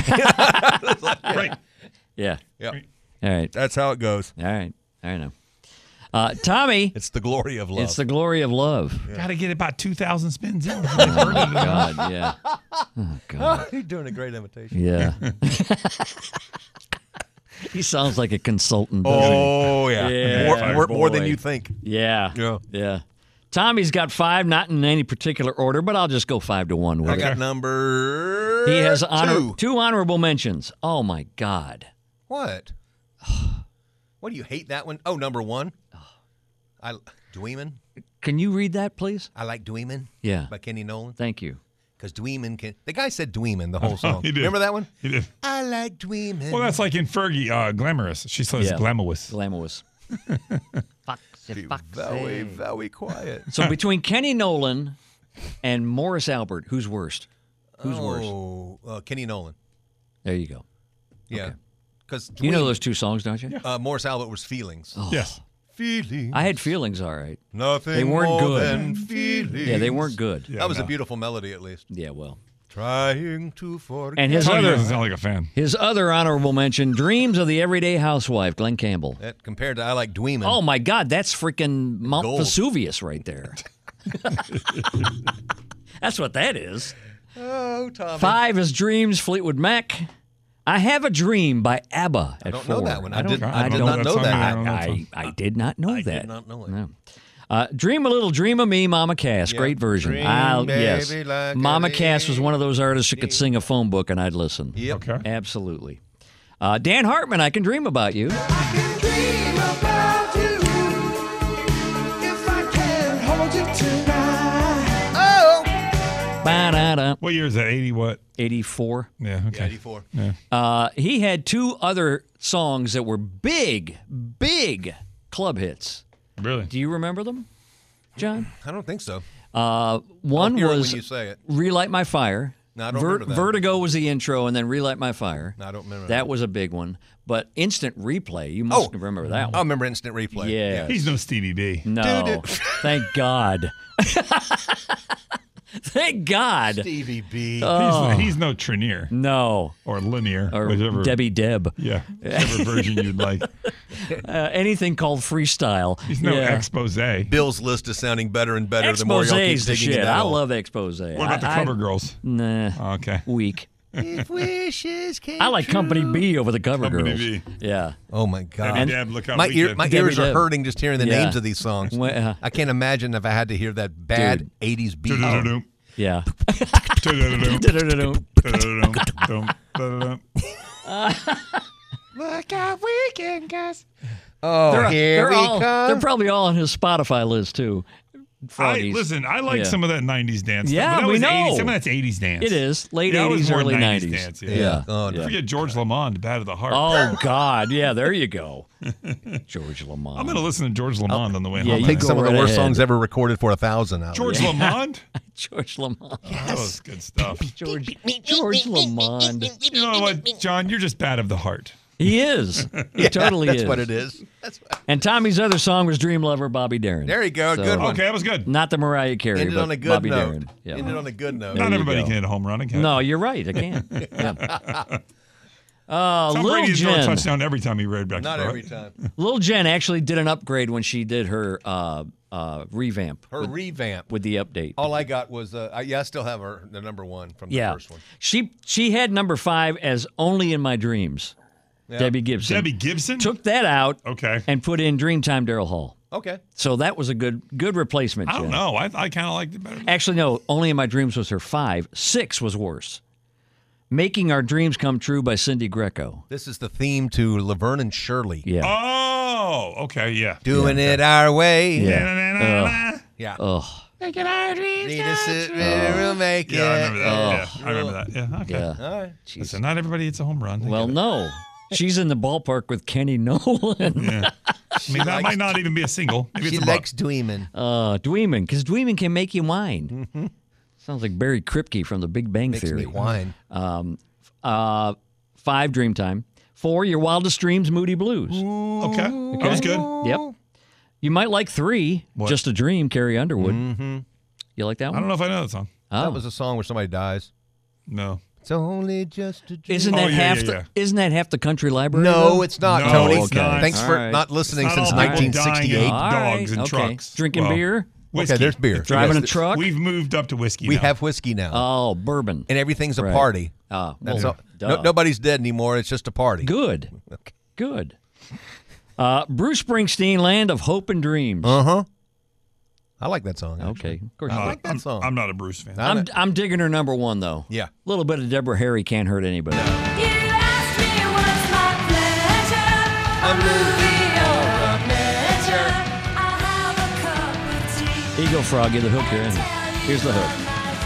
Right. Yeah. Yep. All right. That's how it goes. All right. I know. Tommy, It's the glory of love. it's the glory of love. Got to get about 2,000 spins in. before they burn it. God, yeah. Oh, God. He's doing a great imitation. Yeah. He sounds like a consultant. doesn't he? Oh, yeah. Yeah, More than boy. you think. Yeah. Yeah. Yeah. Tommy's got 5, not in any particular order, but I'll just go 5-1 with I it. got number He has 2. 2 honorable mentions. Oh, my God. What? What, do you hate that one? Oh, number 1. Dweeman. Can you read that, please? I like Dweeman. Yeah. By Kenny Nolan. Thank you. Because Dweeman can. The guy said Dweeman the whole song. He did. Remember that one? He did. I like Dweeman. Well, that's like in Fergie, Glamorous. She says Yeah. glamorous. Glamorous. Foxy, very, very quiet. So between Kenny Nolan and Morris Albert, who's worst? Who's worse? Oh, Kenny Nolan. There you go. Yeah. Because You know those 2 songs, don't you? Morris Albert was Feelings. Oh. Yes. Feelings. I had feelings, all right. Nothing They weren't more good. than feelings. Yeah, they weren't good. Yeah, That was no. a beautiful melody, at least. Yeah, well. Trying to forget. And his Tony other doesn't sound like a fan. honorable mention, Dreams of the Everyday Housewife, Glenn Campbell. That compared to I like Dweeman. Oh, my God, that's freaking Mount Gold. Vesuvius right there. That's what that is. Oh, Tommy. 5 is Dreams, Fleetwood Mac. I Have a Dream by ABBA at I don't 4. know that one. I don't- did not I know don't- that. I did not know I that. did not know it. No. Dream a Little Dream of Me, Mama Cass. Yeah. Great version. Dream, Yes. baby, like a Mama Cass was one of those artists who could lady. sing a phone book, and I'd listen. Yep. Okay. Absolutely. Dan Hartman, I Can Dream About You. I can dream about you if I can hold you tonight. Oh! Ba-da-da. What year is that? 80 what? 84. Yeah, okay. 84. He had 2 other songs that were big club hits. Really? Do you remember them, John? I don't think so. One hear it was when you say it. Relight My Fire. No, I don't remember that. Vertigo was the intro, and then Relight My Fire. No, I don't remember That was a big one. But Instant Replay, you must remember that I one. remember Instant Replay. Yeah. He's no Stevie B. No. Thank God. Thank God. Stevie B. He's no Trenier No. or Linear Or whichever. Debbie Deb. Yeah, whichever version you'd like. Anything called freestyle. He's no Yeah. expose. Bill's list is sounding better and better the more y'all keep Expose's the digging shit. it I out. love expose. What about the cover girls? Nah. Oh, okay. Weak. If wishes came I like Company true. B over the cover Company girls. B. Yeah. Oh my God! Debbie Deb, look out my weekend. my Debbie ears are Deb. hurting just hearing the Yeah. names of these songs. Well, I can't imagine if I had to hear that bad '80s beat. Do-do-do-do. Yeah. Do-do-do-do. Do-do-do-do. Do-do-do-do. Look out, weekend, guys. Oh, here we come. They're probably all on his Spotify list too. Froggies. Listen, I like Yeah. some of that 90s dance. Yeah, stuff, but that we was know. 80s, some of that's 80s dance. It is late Yeah, I was 80s, more early 90s 90s. dance, yeah. Yeah. Oh, no. Forget George Lamond, Bad of the Heart. Oh God, yeah, there you go. George Lamond. I'm going to listen to George Lamond on the way Yeah, home. you Take go some of the right worst ahead. songs ever recorded for 1,000 out. George Lamond? George Lamond. That was good stuff. George Lamond. You know what, John? You're just bad of the heart. He is. He totally That's is. what it is. That's what, And Tommy's other song was Dream Lover, Bobby Darin. there you go. So- Good one. Okay, that was good. Not the Mariah Carey, Ended but on a good Bobby note. Darin. Yeah. Ended on a good note. Not you everybody go. can hit a home run. Can No, you're right. I can't. Yeah. Tom Lil Brady threw a Jen. touchdown every time he read back. Not to throw every it. time. Lil Jen actually did an upgrade when she did her revamp Her revamp. with the update. All I got was, I still have the number 1 from the yeah. first one. She had number 5 as Only in My Dreams. Yeah. Debbie Gibson. Debbie Gibson? Took that out Okay. and put in Dreamtime Daryl Hall. Okay. So that was a good replacement. I don't Jen. know. I kind of liked it better. Actually, no. Only in My Dreams was her 5. 6 was worse. Making Our Dreams Come True by Cindy Greco. This is the theme to Laverne and Shirley. Yeah. Oh, okay, yeah. Doing it our way. Yeah. Yeah. Ugh. Making our dreams Need to come sit, true. we'll make it. Yeah, I remember that. Yeah, I remember that. Yeah, okay. Yeah. All right. Listen, not everybody hits a home run. I Well, get it. no. She's in the ballpark with Kenny Nolan. Yeah. I mean, that might not even be a single. Maybe She it's a likes Dweeman. Dweeman, because Dweeman can make you whine. Mm-hmm. Sounds like Barry Kripke from The Big Bang Makes Theory. me whine. 5, Dreamtime. 4, Your Wildest Dreams, Moody Blues. Okay. That was good. Yep. You might like 3, What? Just a Dream, Carrie Underwood. Mm-hmm. You like that I one? don't know if I know that song. Oh. That was a song where somebody dies. No. It's only just a dream. Isn't Oh, that yeah, half? yeah, yeah. Isn't that half the country library? No, though? it's not, No, Tony. it's not. Thanks All for right. not listening It's not since all people dying 1968. of All dogs right, and okay. trucks. Drinking Well, beer? Whiskey. Okay, there's beer. Driving Yes, a truck? We've moved up to whiskey We now. have whiskey now. Oh, bourbon. And everything's a Right. party. Well, That's all. duh. Nobody's dead anymore. It's just a party. Good. Okay. Good. Bruce Springsteen, Land of Hope and Dreams. Uh-huh. I like that song. actually. Okay, of course. I like that song. I'm not a Bruce fan. I'm digging her number 1 though. Yeah. A little bit of Deborah Harry can't hurt anybody. You asked me what's my pleasure, a movie or a pleasure. I'll have a cup of tea. Here you go, Froggy, the hook here. Isn't it? Here's the hook.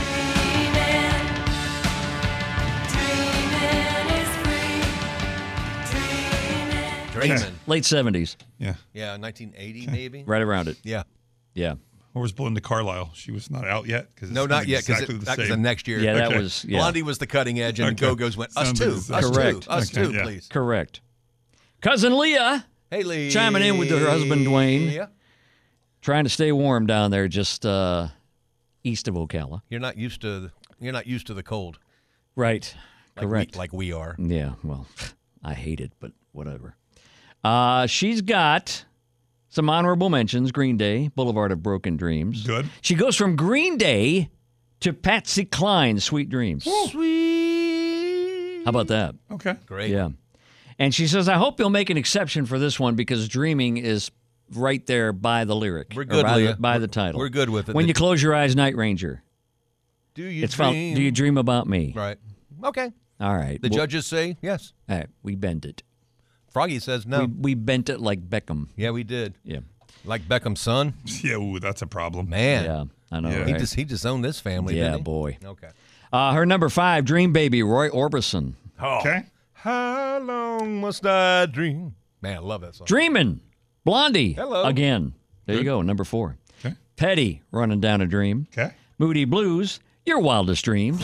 Dreamin'. Late 70s, Yeah. Yeah, 1980 maybe. right around it. Yeah. Yeah. Or was Belinda Carlisle? She was not out yet. Cause No, not yet, because exactly that was the the next year. Yeah, that Okay. was, yeah. Blondie was the cutting edge, and Okay. Go-Go's went, us Sounds too, like the us same. Correct. too, us Okay, too, yeah. please. Correct. Cousin Leah Hey, Lee. chiming in with her husband, Dwayne. Yeah. trying to stay warm down there just east of Ocala. You're not used to the cold. Right. Like Correct. like we are. Yeah, well, I hate it, but whatever. She's got some honorable mentions. Green Day, Boulevard of Broken Dreams. Good. She goes from Green Day to Patsy Cline, Sweet Dreams. Sweet How about that? Okay. Great. Yeah. And she says, I hope you'll make an exception for this one because dreaming is right there by the lyric. We're or good, by Leah. by the title. We're good with it. When you close your eyes, Night Ranger. Do you It's found, dream? do you dream about me? Right. Okay. All right. The Well, judges say yes. all right, we bent it. Froggy says no. We bent it like Beckham. Yeah, we did. Yeah. Like Beckham's son. Yeah, ooh, that's a problem. Man. Yeah, I know. Yeah. He right? just disowned this family, Yeah, didn't he? boy. Okay. Her number 5, Dream Baby, Roy Orbison. Okay. How long must I dream? Man, I love that song. Dreamin', Blondie. Hello. Again. There you go, number 4. Okay. Petty, Running Down a Dream. Okay. Moody Blues, Your Wildest Dreams.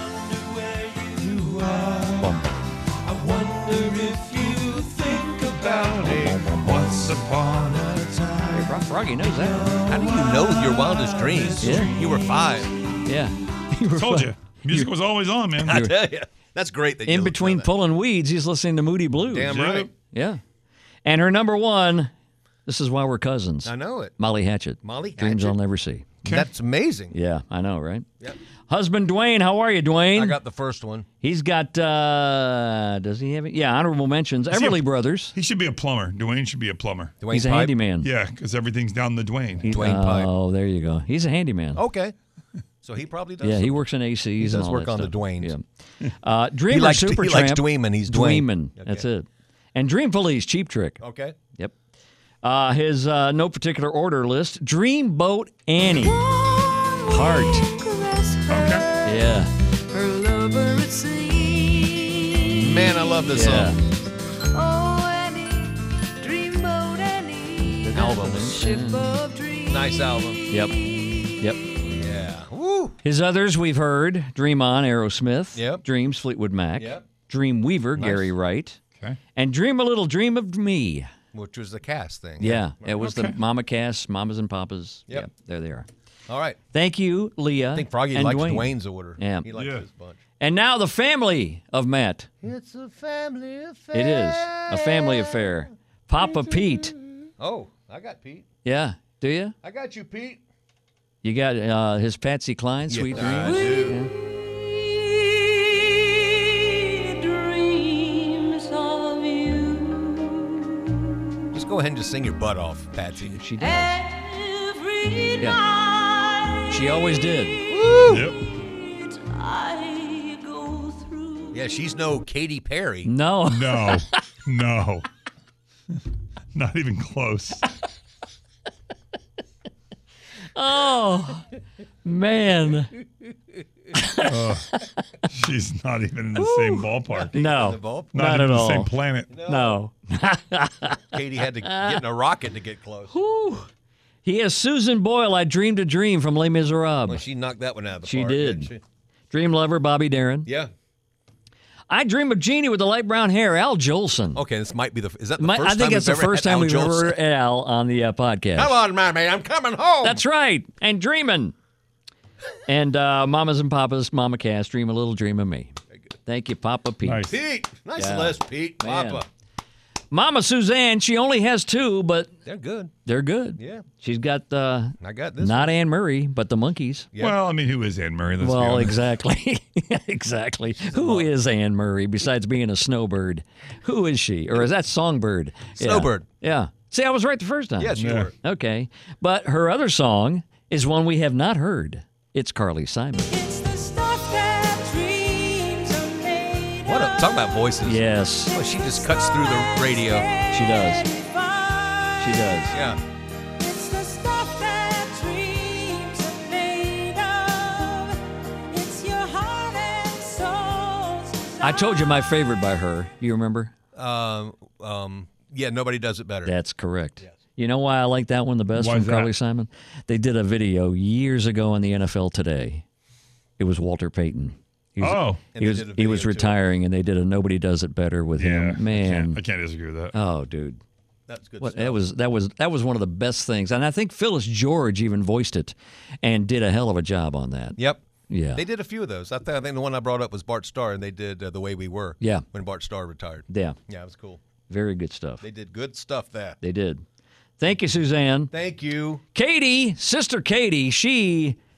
Once upon a time. Hey, Rob Froggy knows that. How do you know your wildest dreams? Yeah. You were 5. Yeah. You were Told fun. you. Music was always on, man. I tell you. That's great that you In know between that. pulling weeds, he's listening to Moody Blues. Damn right. Yeah. And her number 1, this is why we're cousins. I know it. Molly Hatchet. Molly Dreams Hatchet. I'll Never See. That's amazing. Yeah, I know, right? Yep. Husband Dwayne, how are you, Dwayne? I got the first one. He's got, does he have it? Yeah, honorable mentions. Everly Brothers. He should be a plumber. Dwayne should be a plumber. Dwayne He's a Pipe. handyman. Yeah, because everything's down the Dwayne. Dwayne Pipe. Oh, there you go. He's a handyman. Okay. So he probably does. Yeah, he some- works in ACs He and does all work that on the stuff. Dwaynes. Yeah. Dreamer He likes Supertramp. Dweeman. He's Dwayne. Dweeman. Okay. That's it. And Dream Police, Cheap Trick. Okay. Yep. His no particular order list. Dreamboat Annie. Heart. Okay. Yeah. Her lover it seems. Man, I love this Yeah. song. Oh, Annie, dreamboat Annie. Album. Ship of dreams. Nice album. Yep. Yep. Yeah. Woo. His others we've heard. Dream On, Aerosmith. Yep. Dreams, Fleetwood Mac. Yep. Dream Weaver, Gary Wright. Okay. And Dream a Little Dream of Me. Which was the cast thing. Yeah. It was Okay. the Mama Cast, Mamas and Papas. Yep. Yeah, there they are. All right. Thank you, Leah. I think Froggy and likes Dwayne. Dwayne's order. Yeah. He likes Yeah. his bunch. And now the family of Matt. It's a family affair. It is a family affair. Papa Pete. Oh, I got Pete. Yeah. Do you? I got you, Pete. You got his Patsy Cline, Sweet I Dreams? do. Dreams of you. Just go ahead and just sing your butt off, Patsy. She does. Every Yeah. night She always did. Yep. I go through. Yeah, she's no Katy Perry. No. No. No. Not even close. Oh, man. She's not even in the same ballpark. No. The ball? Not Not at even the all. same planet. No. Katy had to get in a rocket to get close. He has Susan Boyle, I Dreamed a Dream from Les Miserables. Well, she knocked that one out of the She park. did. didn't she? Dream Lover, Bobby Darin. Yeah. I Dream of Jeannie with the light brown hair, Al Jolson. Okay, this might be the. Is that the I first think time that's the we've ever first had time Al we've Jolson? ever heard Al on the podcast. Come on, Mammy, I'm coming home. That's right. And Dreamin'. And Mamas and Papas, Mama Cass, Dream a Little Dream of Me. Thank you, Papa Pete. Nice. Pete. Nice Yeah. list, Pete. Man. Papa. Mama Suzanne, she only has 2, but They're good. they're good. Yeah. She's got I got this. not Anne Murray, but the Monkees. Yeah. Well, I mean, who is Anne Murray? Let's be Well, honest. exactly. Exactly. Who is Anne Murray besides being a snowbird? Who is she? Or is that Songbird? Yeah. Snowbird. Yeah. See, I was right the first time. Yes, you Yeah. were. Okay. But her other song is one we have not heard. It's Carly Simon. It's the stuff that dreams are made What a talk about voices. Yes, Well, she just cuts through the radio. she does. She does. Yeah. It's the stuff that dreams are made of. It's your heart and soul's I told you my favorite by her. Do you remember? Yeah, nobody does it better. That's correct. You know why I like that one the best Why from is that? Carly Simon? They did a video years ago on the NFL Today. It was Walter Payton. He was, Oh. And he they was, did a he was video, too. retiring, and they did a Nobody Does It Better with Yeah. him. Man, I can't disagree with that. oh, dude. That's good What, stuff. that was one of the best things, and I think Phyllis George even voiced it, and did a hell of a job on that. Yep. Yeah, They did a few of those. I think the one I brought up was Bart Starr, and they did The Way We Were. Yeah. When Bart Starr retired. yeah, Yeah, it was cool. very good stuff. They did good stuff there. They did. Thank you, Suzanne. Thank you. Katie, Sister Katie, she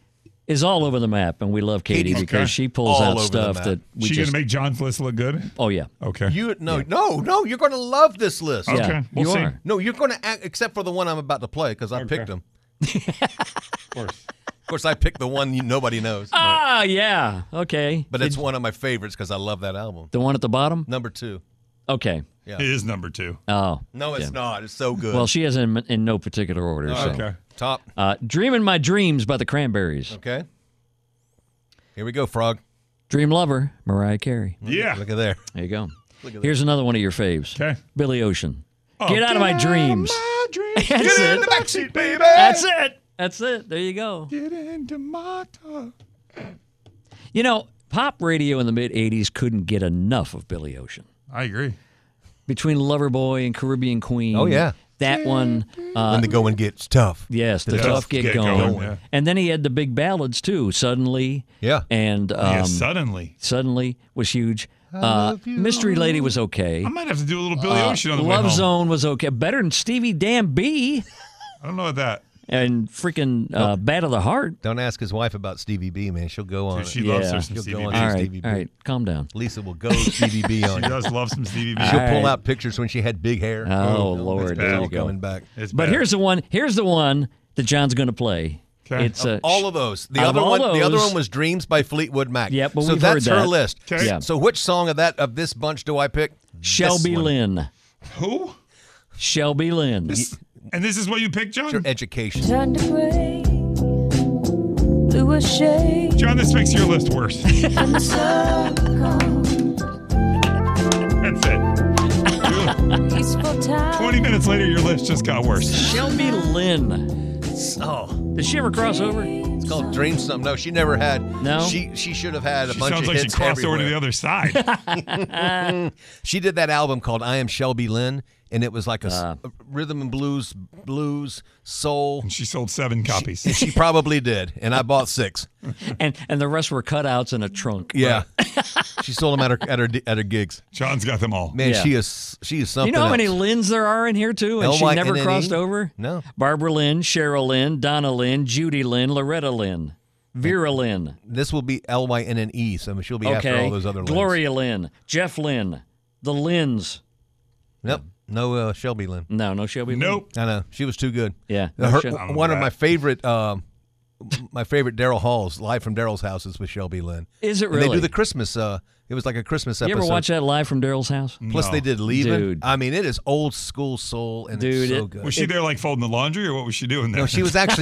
is all over the map, and we love Katie Katie's because she pulls all out over the stuff map. that we She just. gonna make John's list look good? Oh yeah. Okay. No, you're going to love this list. Okay, Yeah, we'll you see. are. No, you're going to act, except for the one I'm about to play because I Okay. picked them. Of course. Of course, I picked the one nobody knows. Ah, yeah. Okay. But it's one of my favorites because I love that album. The one at the bottom. Number 2. Okay. Yeah. It is number 2. Oh. No, it's yeah. not. It's so good. Well, she has in no particular order. So. Okay. Top. Dreamin' My Dreams by the Cranberries. Okay. Here we go, Frog. Dream Lover, Mariah Carey. Yeah. Look at there. There you go. Here's another one of your faves. Okay. Billy Ocean. Oh, Get out of my dreams. My dreams. That's Get in it. the backseat, baby. That's it. That's it. There you go. Get into my talk. You know, pop radio in the mid 80s couldn't get enough of Billy Ocean. I agree. Between Loverboy and Caribbean Queen. Oh, yeah. That one. When the going gets tough. Yes, the Tough tough get Get going. Going, yeah. And then he had the big ballads too. Suddenly. Yeah. And Yeah, suddenly. Suddenly was huge. Mystery Lady was okay. I might have to do a little Billy Ocean on the way Love home. Zone was okay. Better than Stevie Dan B. I don't know about that. And freaking Bad of the Heart. Don't ask his wife about Stevie B, man. She'll go on. Dude, she it. loves Yeah. her some She'll Stevie go B. on. All right, Stevie B. all right, calm down. Lisa will go Stevie B on She you. does love some Stevie B. She'll All pull right. out pictures when she had big hair. Oh, Lord, It's there all you go. coming back. It's But bad. here's the one. Here's the one that John's going to play. Okay. It's All of those. The out of other all one. The other those- one was "Dreams" by Fleetwood Mac. Yep, but so we've that's heard her that. list. Okay. Yeah. So which song of this bunch do I pick? Shelby This one. Lynn. Who? Shelby Lynn. And this is what you picked, John? Your education. Turned to gray, blue as shade, John, this makes your list worse. and the sun comes. That's it. Peaceful time. 20 minutes later, your list just got worse. Shelby Lynn. Oh, Did she ever cross over? it's called "Dreams." Something. No, she never had. No? She should have had a She bunch sounds of like she hits crossed over to everywhere. the other side. She did that album called "I Am Shelby Lynn," and it was like a rhythm and blues, soul. She sold 7 copies. And she probably did, and I bought 6. And the rest were cutouts in a trunk. Yeah, she sold them at her gigs. John's got them all. Man, Yeah. she is something. You know how many else. Lynn's there are in here too, and she never LYNNE? crossed over. No. Barbara Lynn, Cheryl Lynn, Donna Lynn, Judy Lynn, Loretta Lynn, Vera Lynn. This will be LYNNE, so she'll be after Okay, all those other Lynns. Gloria Lynn, Jeff Lynn, the Lynns. Nope, no Shelby Lynn. No Shelby Lynn. Nope. I know she was too good. Yeah, Her- no Shel- don't know one of that. my favorite Daryl Halls, live from Daryl's house, is with Shelby Lynn. Is it And really? they do the Christmas. It was like a Christmas You episode. ever watch that live from Daryl's house? Plus, No. they did "Leaving." Dude. I mean, it is old school soul, and Dude, it's so it- good. Was she there like folding the laundry, or what was she doing there? No, she was actually.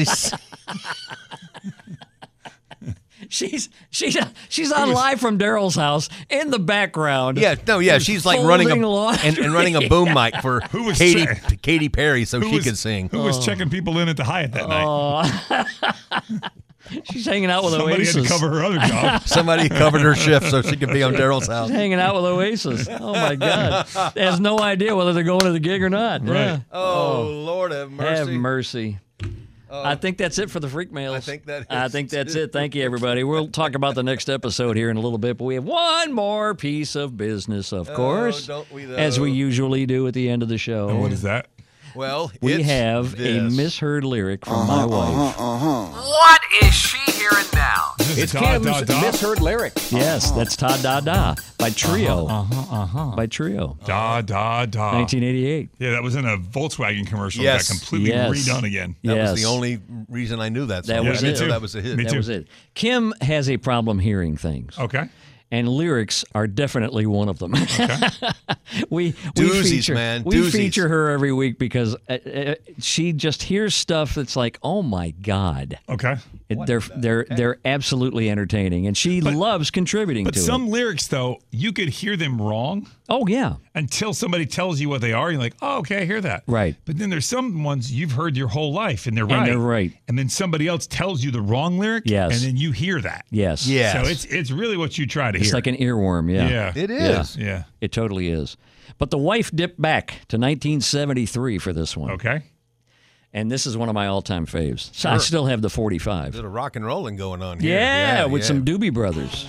She's on live from Daryl's house in the background. Yeah, she's like Folding running laundry. and running a boom mic for Who was Katy Perry, so Who she was- could sing. Who was checking people in at the Hyatt that night? She's hanging out with Somebody Oasis. had to cover her other job. Somebody covered her shift so she could be on Daryl's house. Hanging out with Oasis. Oh my God! Has no idea whether they're going to the gig or not. Yeah. Oh, Lord have mercy. Have mercy. I think that's it for the freak mails. I think that I is, think that's it. Thank you, everybody. We'll talk about the next episode here in a little bit, but we have one more piece of business, of course, don't we, though? as we usually do at the end of the show. What is that? Well, We it's have a this. misheard lyric from my wife. What is she hearing now? It's Kim's misheard lyric. Yes, that's Ta Da Da by Trio. By Trio. Da, da, da. 1988. Yeah, that was in a Volkswagen commercial. Yes. Got completely Yes. redone again. That Yes. was the only reason I knew that song. That was I it. didn't know Me too. that was a hit. Me That too. was it. Kim has a problem hearing things. Okay. And lyrics are definitely one of them. we Doozies, feature, man, We doozies. feature her every week because she just hears stuff that's like, oh my God. Okay. They're absolutely entertaining, and she loves contributing But to some it. lyrics, though, you could hear them wrong Oh yeah, until somebody tells you what they are. You're like, oh, okay, I hear that. Right. But then there's some ones you've heard your whole life, and they're right. And they're right. And then somebody else tells you the wrong lyric. Yes. And then you hear that. yes, Yes. So it's really what you try to It's hear. like an earworm. Yeah, Yeah. It is. Yeah. it totally is. But the wife dipped back to 1973 for this one, Okay. and this is one of my all-time faves. So I still have the 45. There's a rock and rolling going on here. Yeah, with some Doobie Brothers.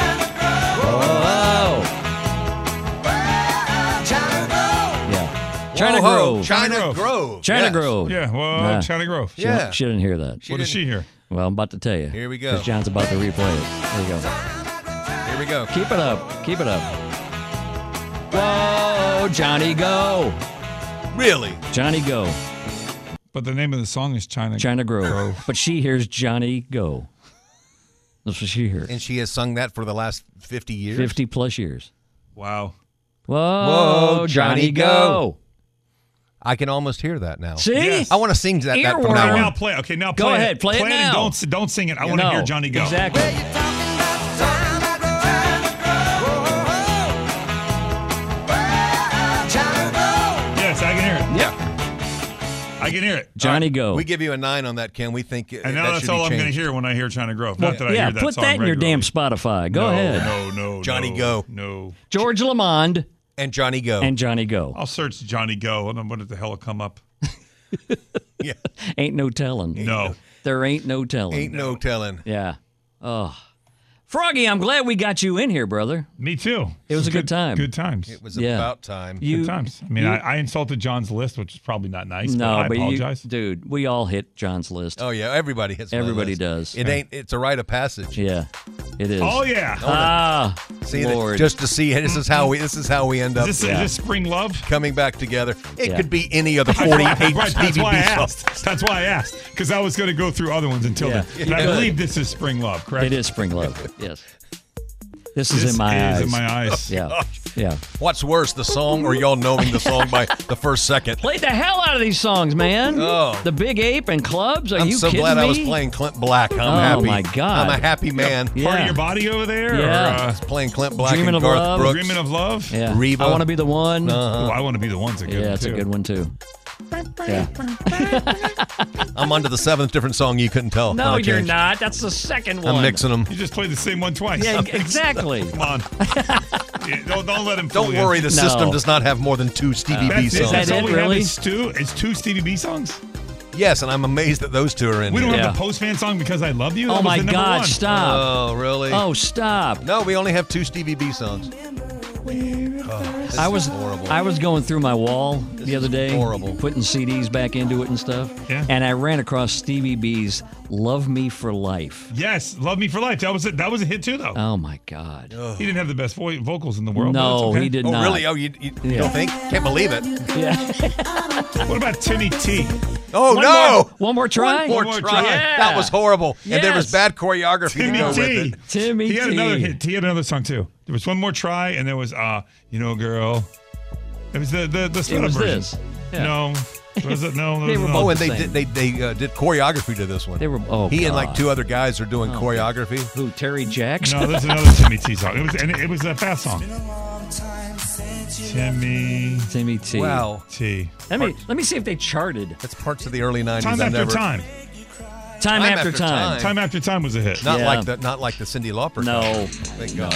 Oh. Yeah. China Whoa, Grove. China Grove. China Yes. Grove. Yeah, well, Nah. China Grove. Yeah. She didn't hear that. What did she hear? Well, I'm about to tell you. Here we go. Because John's about to replay it. Here we go. Here we go. Keep it up. Keep it up. Whoa, Johnny Go. Really? Johnny Go. But the name of the song is China Grove. But she hears Johnny Go. That's what she hears. And she has sung that for the last 50 years? 50 plus years. Wow. Whoa, Johnny Go. I can almost hear that now. See? Yes. I want to sing that from Earworm. now Now on. play. Okay, now Go play it. ahead, play it now. And don't sing it. I want to No, hear Johnny Go. Exactly. Yes, I can hear it. Yeah. I can hear it. Johnny Go. We give you a 9 on that, Ken. We think And now that's all I'm going to hear when I hear China Grove. Not that I yeah, hear that put song that in your regularly. damn Spotify. Go ahead. No. Johnny no, Go. No. George Lamond And Johnny Go. and Johnny Go. I'll search Johnny Go and what the hell will come up? Yeah. Ain't no telling. No. There ain't no telling. Ain't no telling. Yeah. Oh. Froggy, I'm glad we got you in here, brother. Me too. It was a good time. Good times. It was Yeah. about time. You, Good times. I mean, I insulted John's list, which is probably not nice. no, but I but apologize. dude, we all hit John's list. Oh, yeah. Everybody hits my Everybody list. does. It's a rite of passage. Yeah, it is. Oh yeah. Ah, See, Lord. just to see this is how we end up Is this spring love? coming back together. It Yeah. could be any of the 48 Right, that's why I TVB asked. songs. That's why I asked because I was going to go through other ones until Yeah. then. But I believe this is spring love, correct? It is spring love. Yes. This is This in my eyes. is in my eyes. Yeah. Yeah. What's worse, the song or y'all knowing the song by the first second? Played the hell out of these songs, man. Oh. The Big Ape and Clubs. Are I'm you so kidding glad me? I was playing Clint Black. I'm Oh, happy. my God. I'm a happy man. Yeah. Part of your body over there? Yeah. Or, Playing Clint Black Dreaming and of Garth Love. Brooks. Dreaming of Love? Yeah. Reba. I want to be the one. Oh, I want to be the one's a good yeah, one, it's too. a good one too. Yeah. I'm on to the 7th different song you couldn't tell. No, I you're changed. not. That's the second one. I'm mixing them. You just played the same one twice. Yeah, exactly. Come on. Yeah, don't let him fool Don't you. worry, the system No. does not have more than 2 Stevie B That's it. songs. That's Is that all it, we have really? is two Stevie B songs? Yes, and I'm amazed that those 2 are in We don't here. Yeah. have the Postman song Because I Love You? That Oh was my the number God! one. Stop. Oh, really? Oh, stop. No, we only have 2 Stevie B songs. This I is was horrible. I was going through my wall the other day, horrible. putting CDs back into it and stuff. Yeah. And I ran across Stevie B's "Love Me for Life." Yes, Love Me for Life. That was a hit too, though. Oh my God! He didn't have the best vocals in the world. but No, it's okay. he did Oh, not. really? Oh, you Yeah. don't think? Can't believe it. Yeah. What about Timmy T? Oh, One no! more- one more try. More One more try. try. Yeah. That was horrible. And there was Yes. bad choreography to Timmy go with T. it. Timmy He had T. another hit. He had another song too. There was one more try, and there was girl. It was the It sped up was version. this. Yeah. No, was it? No, They were no. both Oh, and the they same. did choreography to this one. They were. Oh, He and like God. 2 other guys are doing choreography. Who? Terry Jacks? No, there's another Timmy T song. It was a fast song. Timmy Timmy T. Wow. T. Let me see if they charted. That's parts of the early 90s. Time I after never, time. Time after after time. time. Time after time was a hit. Not Yeah. like the Cyndi Lauper. No. song. Thank God.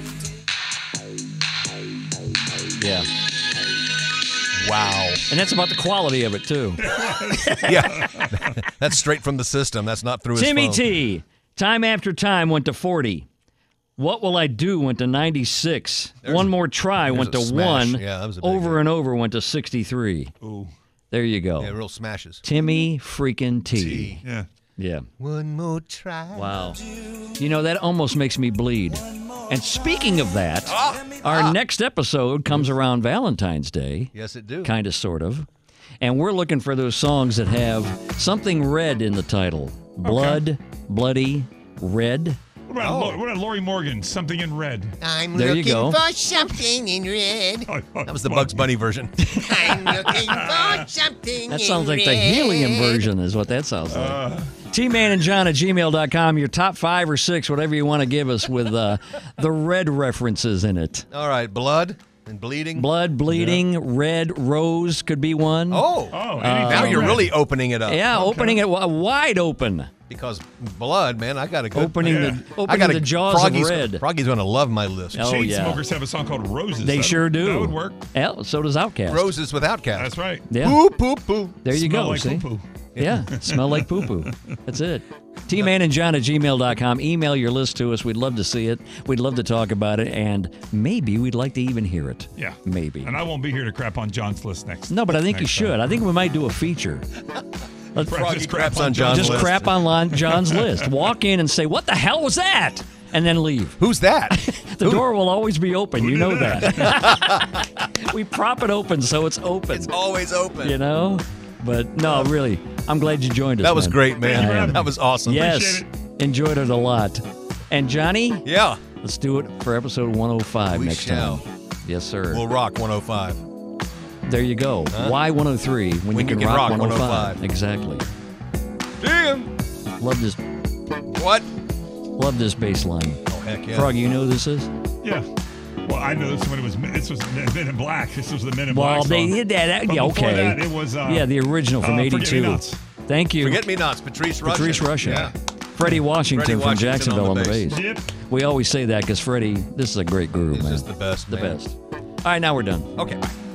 Yeah. Wow. And that's about the quality of it too. Yeah. That's straight from the system. That's not through his Timmy phone. T. Time after time went to 40. What Will I Do went to 96. One More Try went to a smash. 1. Yeah, that was a big Over hit. and Over went to 63. Ooh. There you go. Yeah, real smashes. Timmy freaking T. Yeah. Yeah. One more try. Wow. You know, that almost makes me bleed. And speaking of that, our next episode comes around Valentine's Day. Yes, it do. Kind of, sort of. And we're looking for those songs that have something red in the title. Blood, bloody, red. What about Lori Morgan? Something in red. I'm There you go. for something in red. That was the Bugs Bunny version. I'm looking for something That sounds like the helium version is what that sounds like. T-Man and John at gmail.com. Your top 5 or 6, whatever you want to give us with the red references in it. All right, blood and bleeding. Blood, bleeding, red, rose could be one. Oh, now you're really opening it up. Yeah, opening it wide open. Because blood, man, I got to go. Opening the jaws of red. Froggy's going to love my list. Oh, yeah. Chainsmokers have a song called Roses. They sure do. That would work. Yeah, so does Outkast. Roses with Outkast. That's right. Yeah. Poo, poo, poo. There you Smell go. like see? poo-poo. Yeah, smell like poo-poo. That's it. tmanandjohn@gmail.com. Email your list to us. We'd love to see it. We'd love to talk about it, and maybe we'd like to even hear it. Yeah. Maybe. And I won't be here to crap on John's list next. No, but I think you next should. time. I think we might do a feature. Froggy craps on John's Just list. crap on John's list. Walk in and say, "What the hell was that?" And then leave. Who's that? The door will always be open. You know that. We prop it open so it's open. It's always open. You know? But no, really, I'm glad you joined us. That was man. great, man. I am. That was awesome. Yes. Enjoyed it a lot. And Johnny? Yeah. Let's do it for episode 105 We next shall. time. Yes, sir. We'll rock 105. There you go. Why 103 when you can rock 105? 105. Exactly. Damn. Love this. What? Love this bass line. Oh, heck yeah. Froggy, you know who this is? Yeah. Well, I know this when this was Men in Black. This was the Men in Well, Black they song. did that. But Yeah, before okay. that, it was yeah, the original from Forget Me 82. Nots. Thank you. Forget Me Nots, Patrice Rushen. Patrice Rushen. Yeah. Freddie Washington Freddie from Washington Jacksonville on the bass. Yep. We always say that because Freddie, this is a great groove, He's man. just the best, The man. best. All right, now we're done. Okay, bye.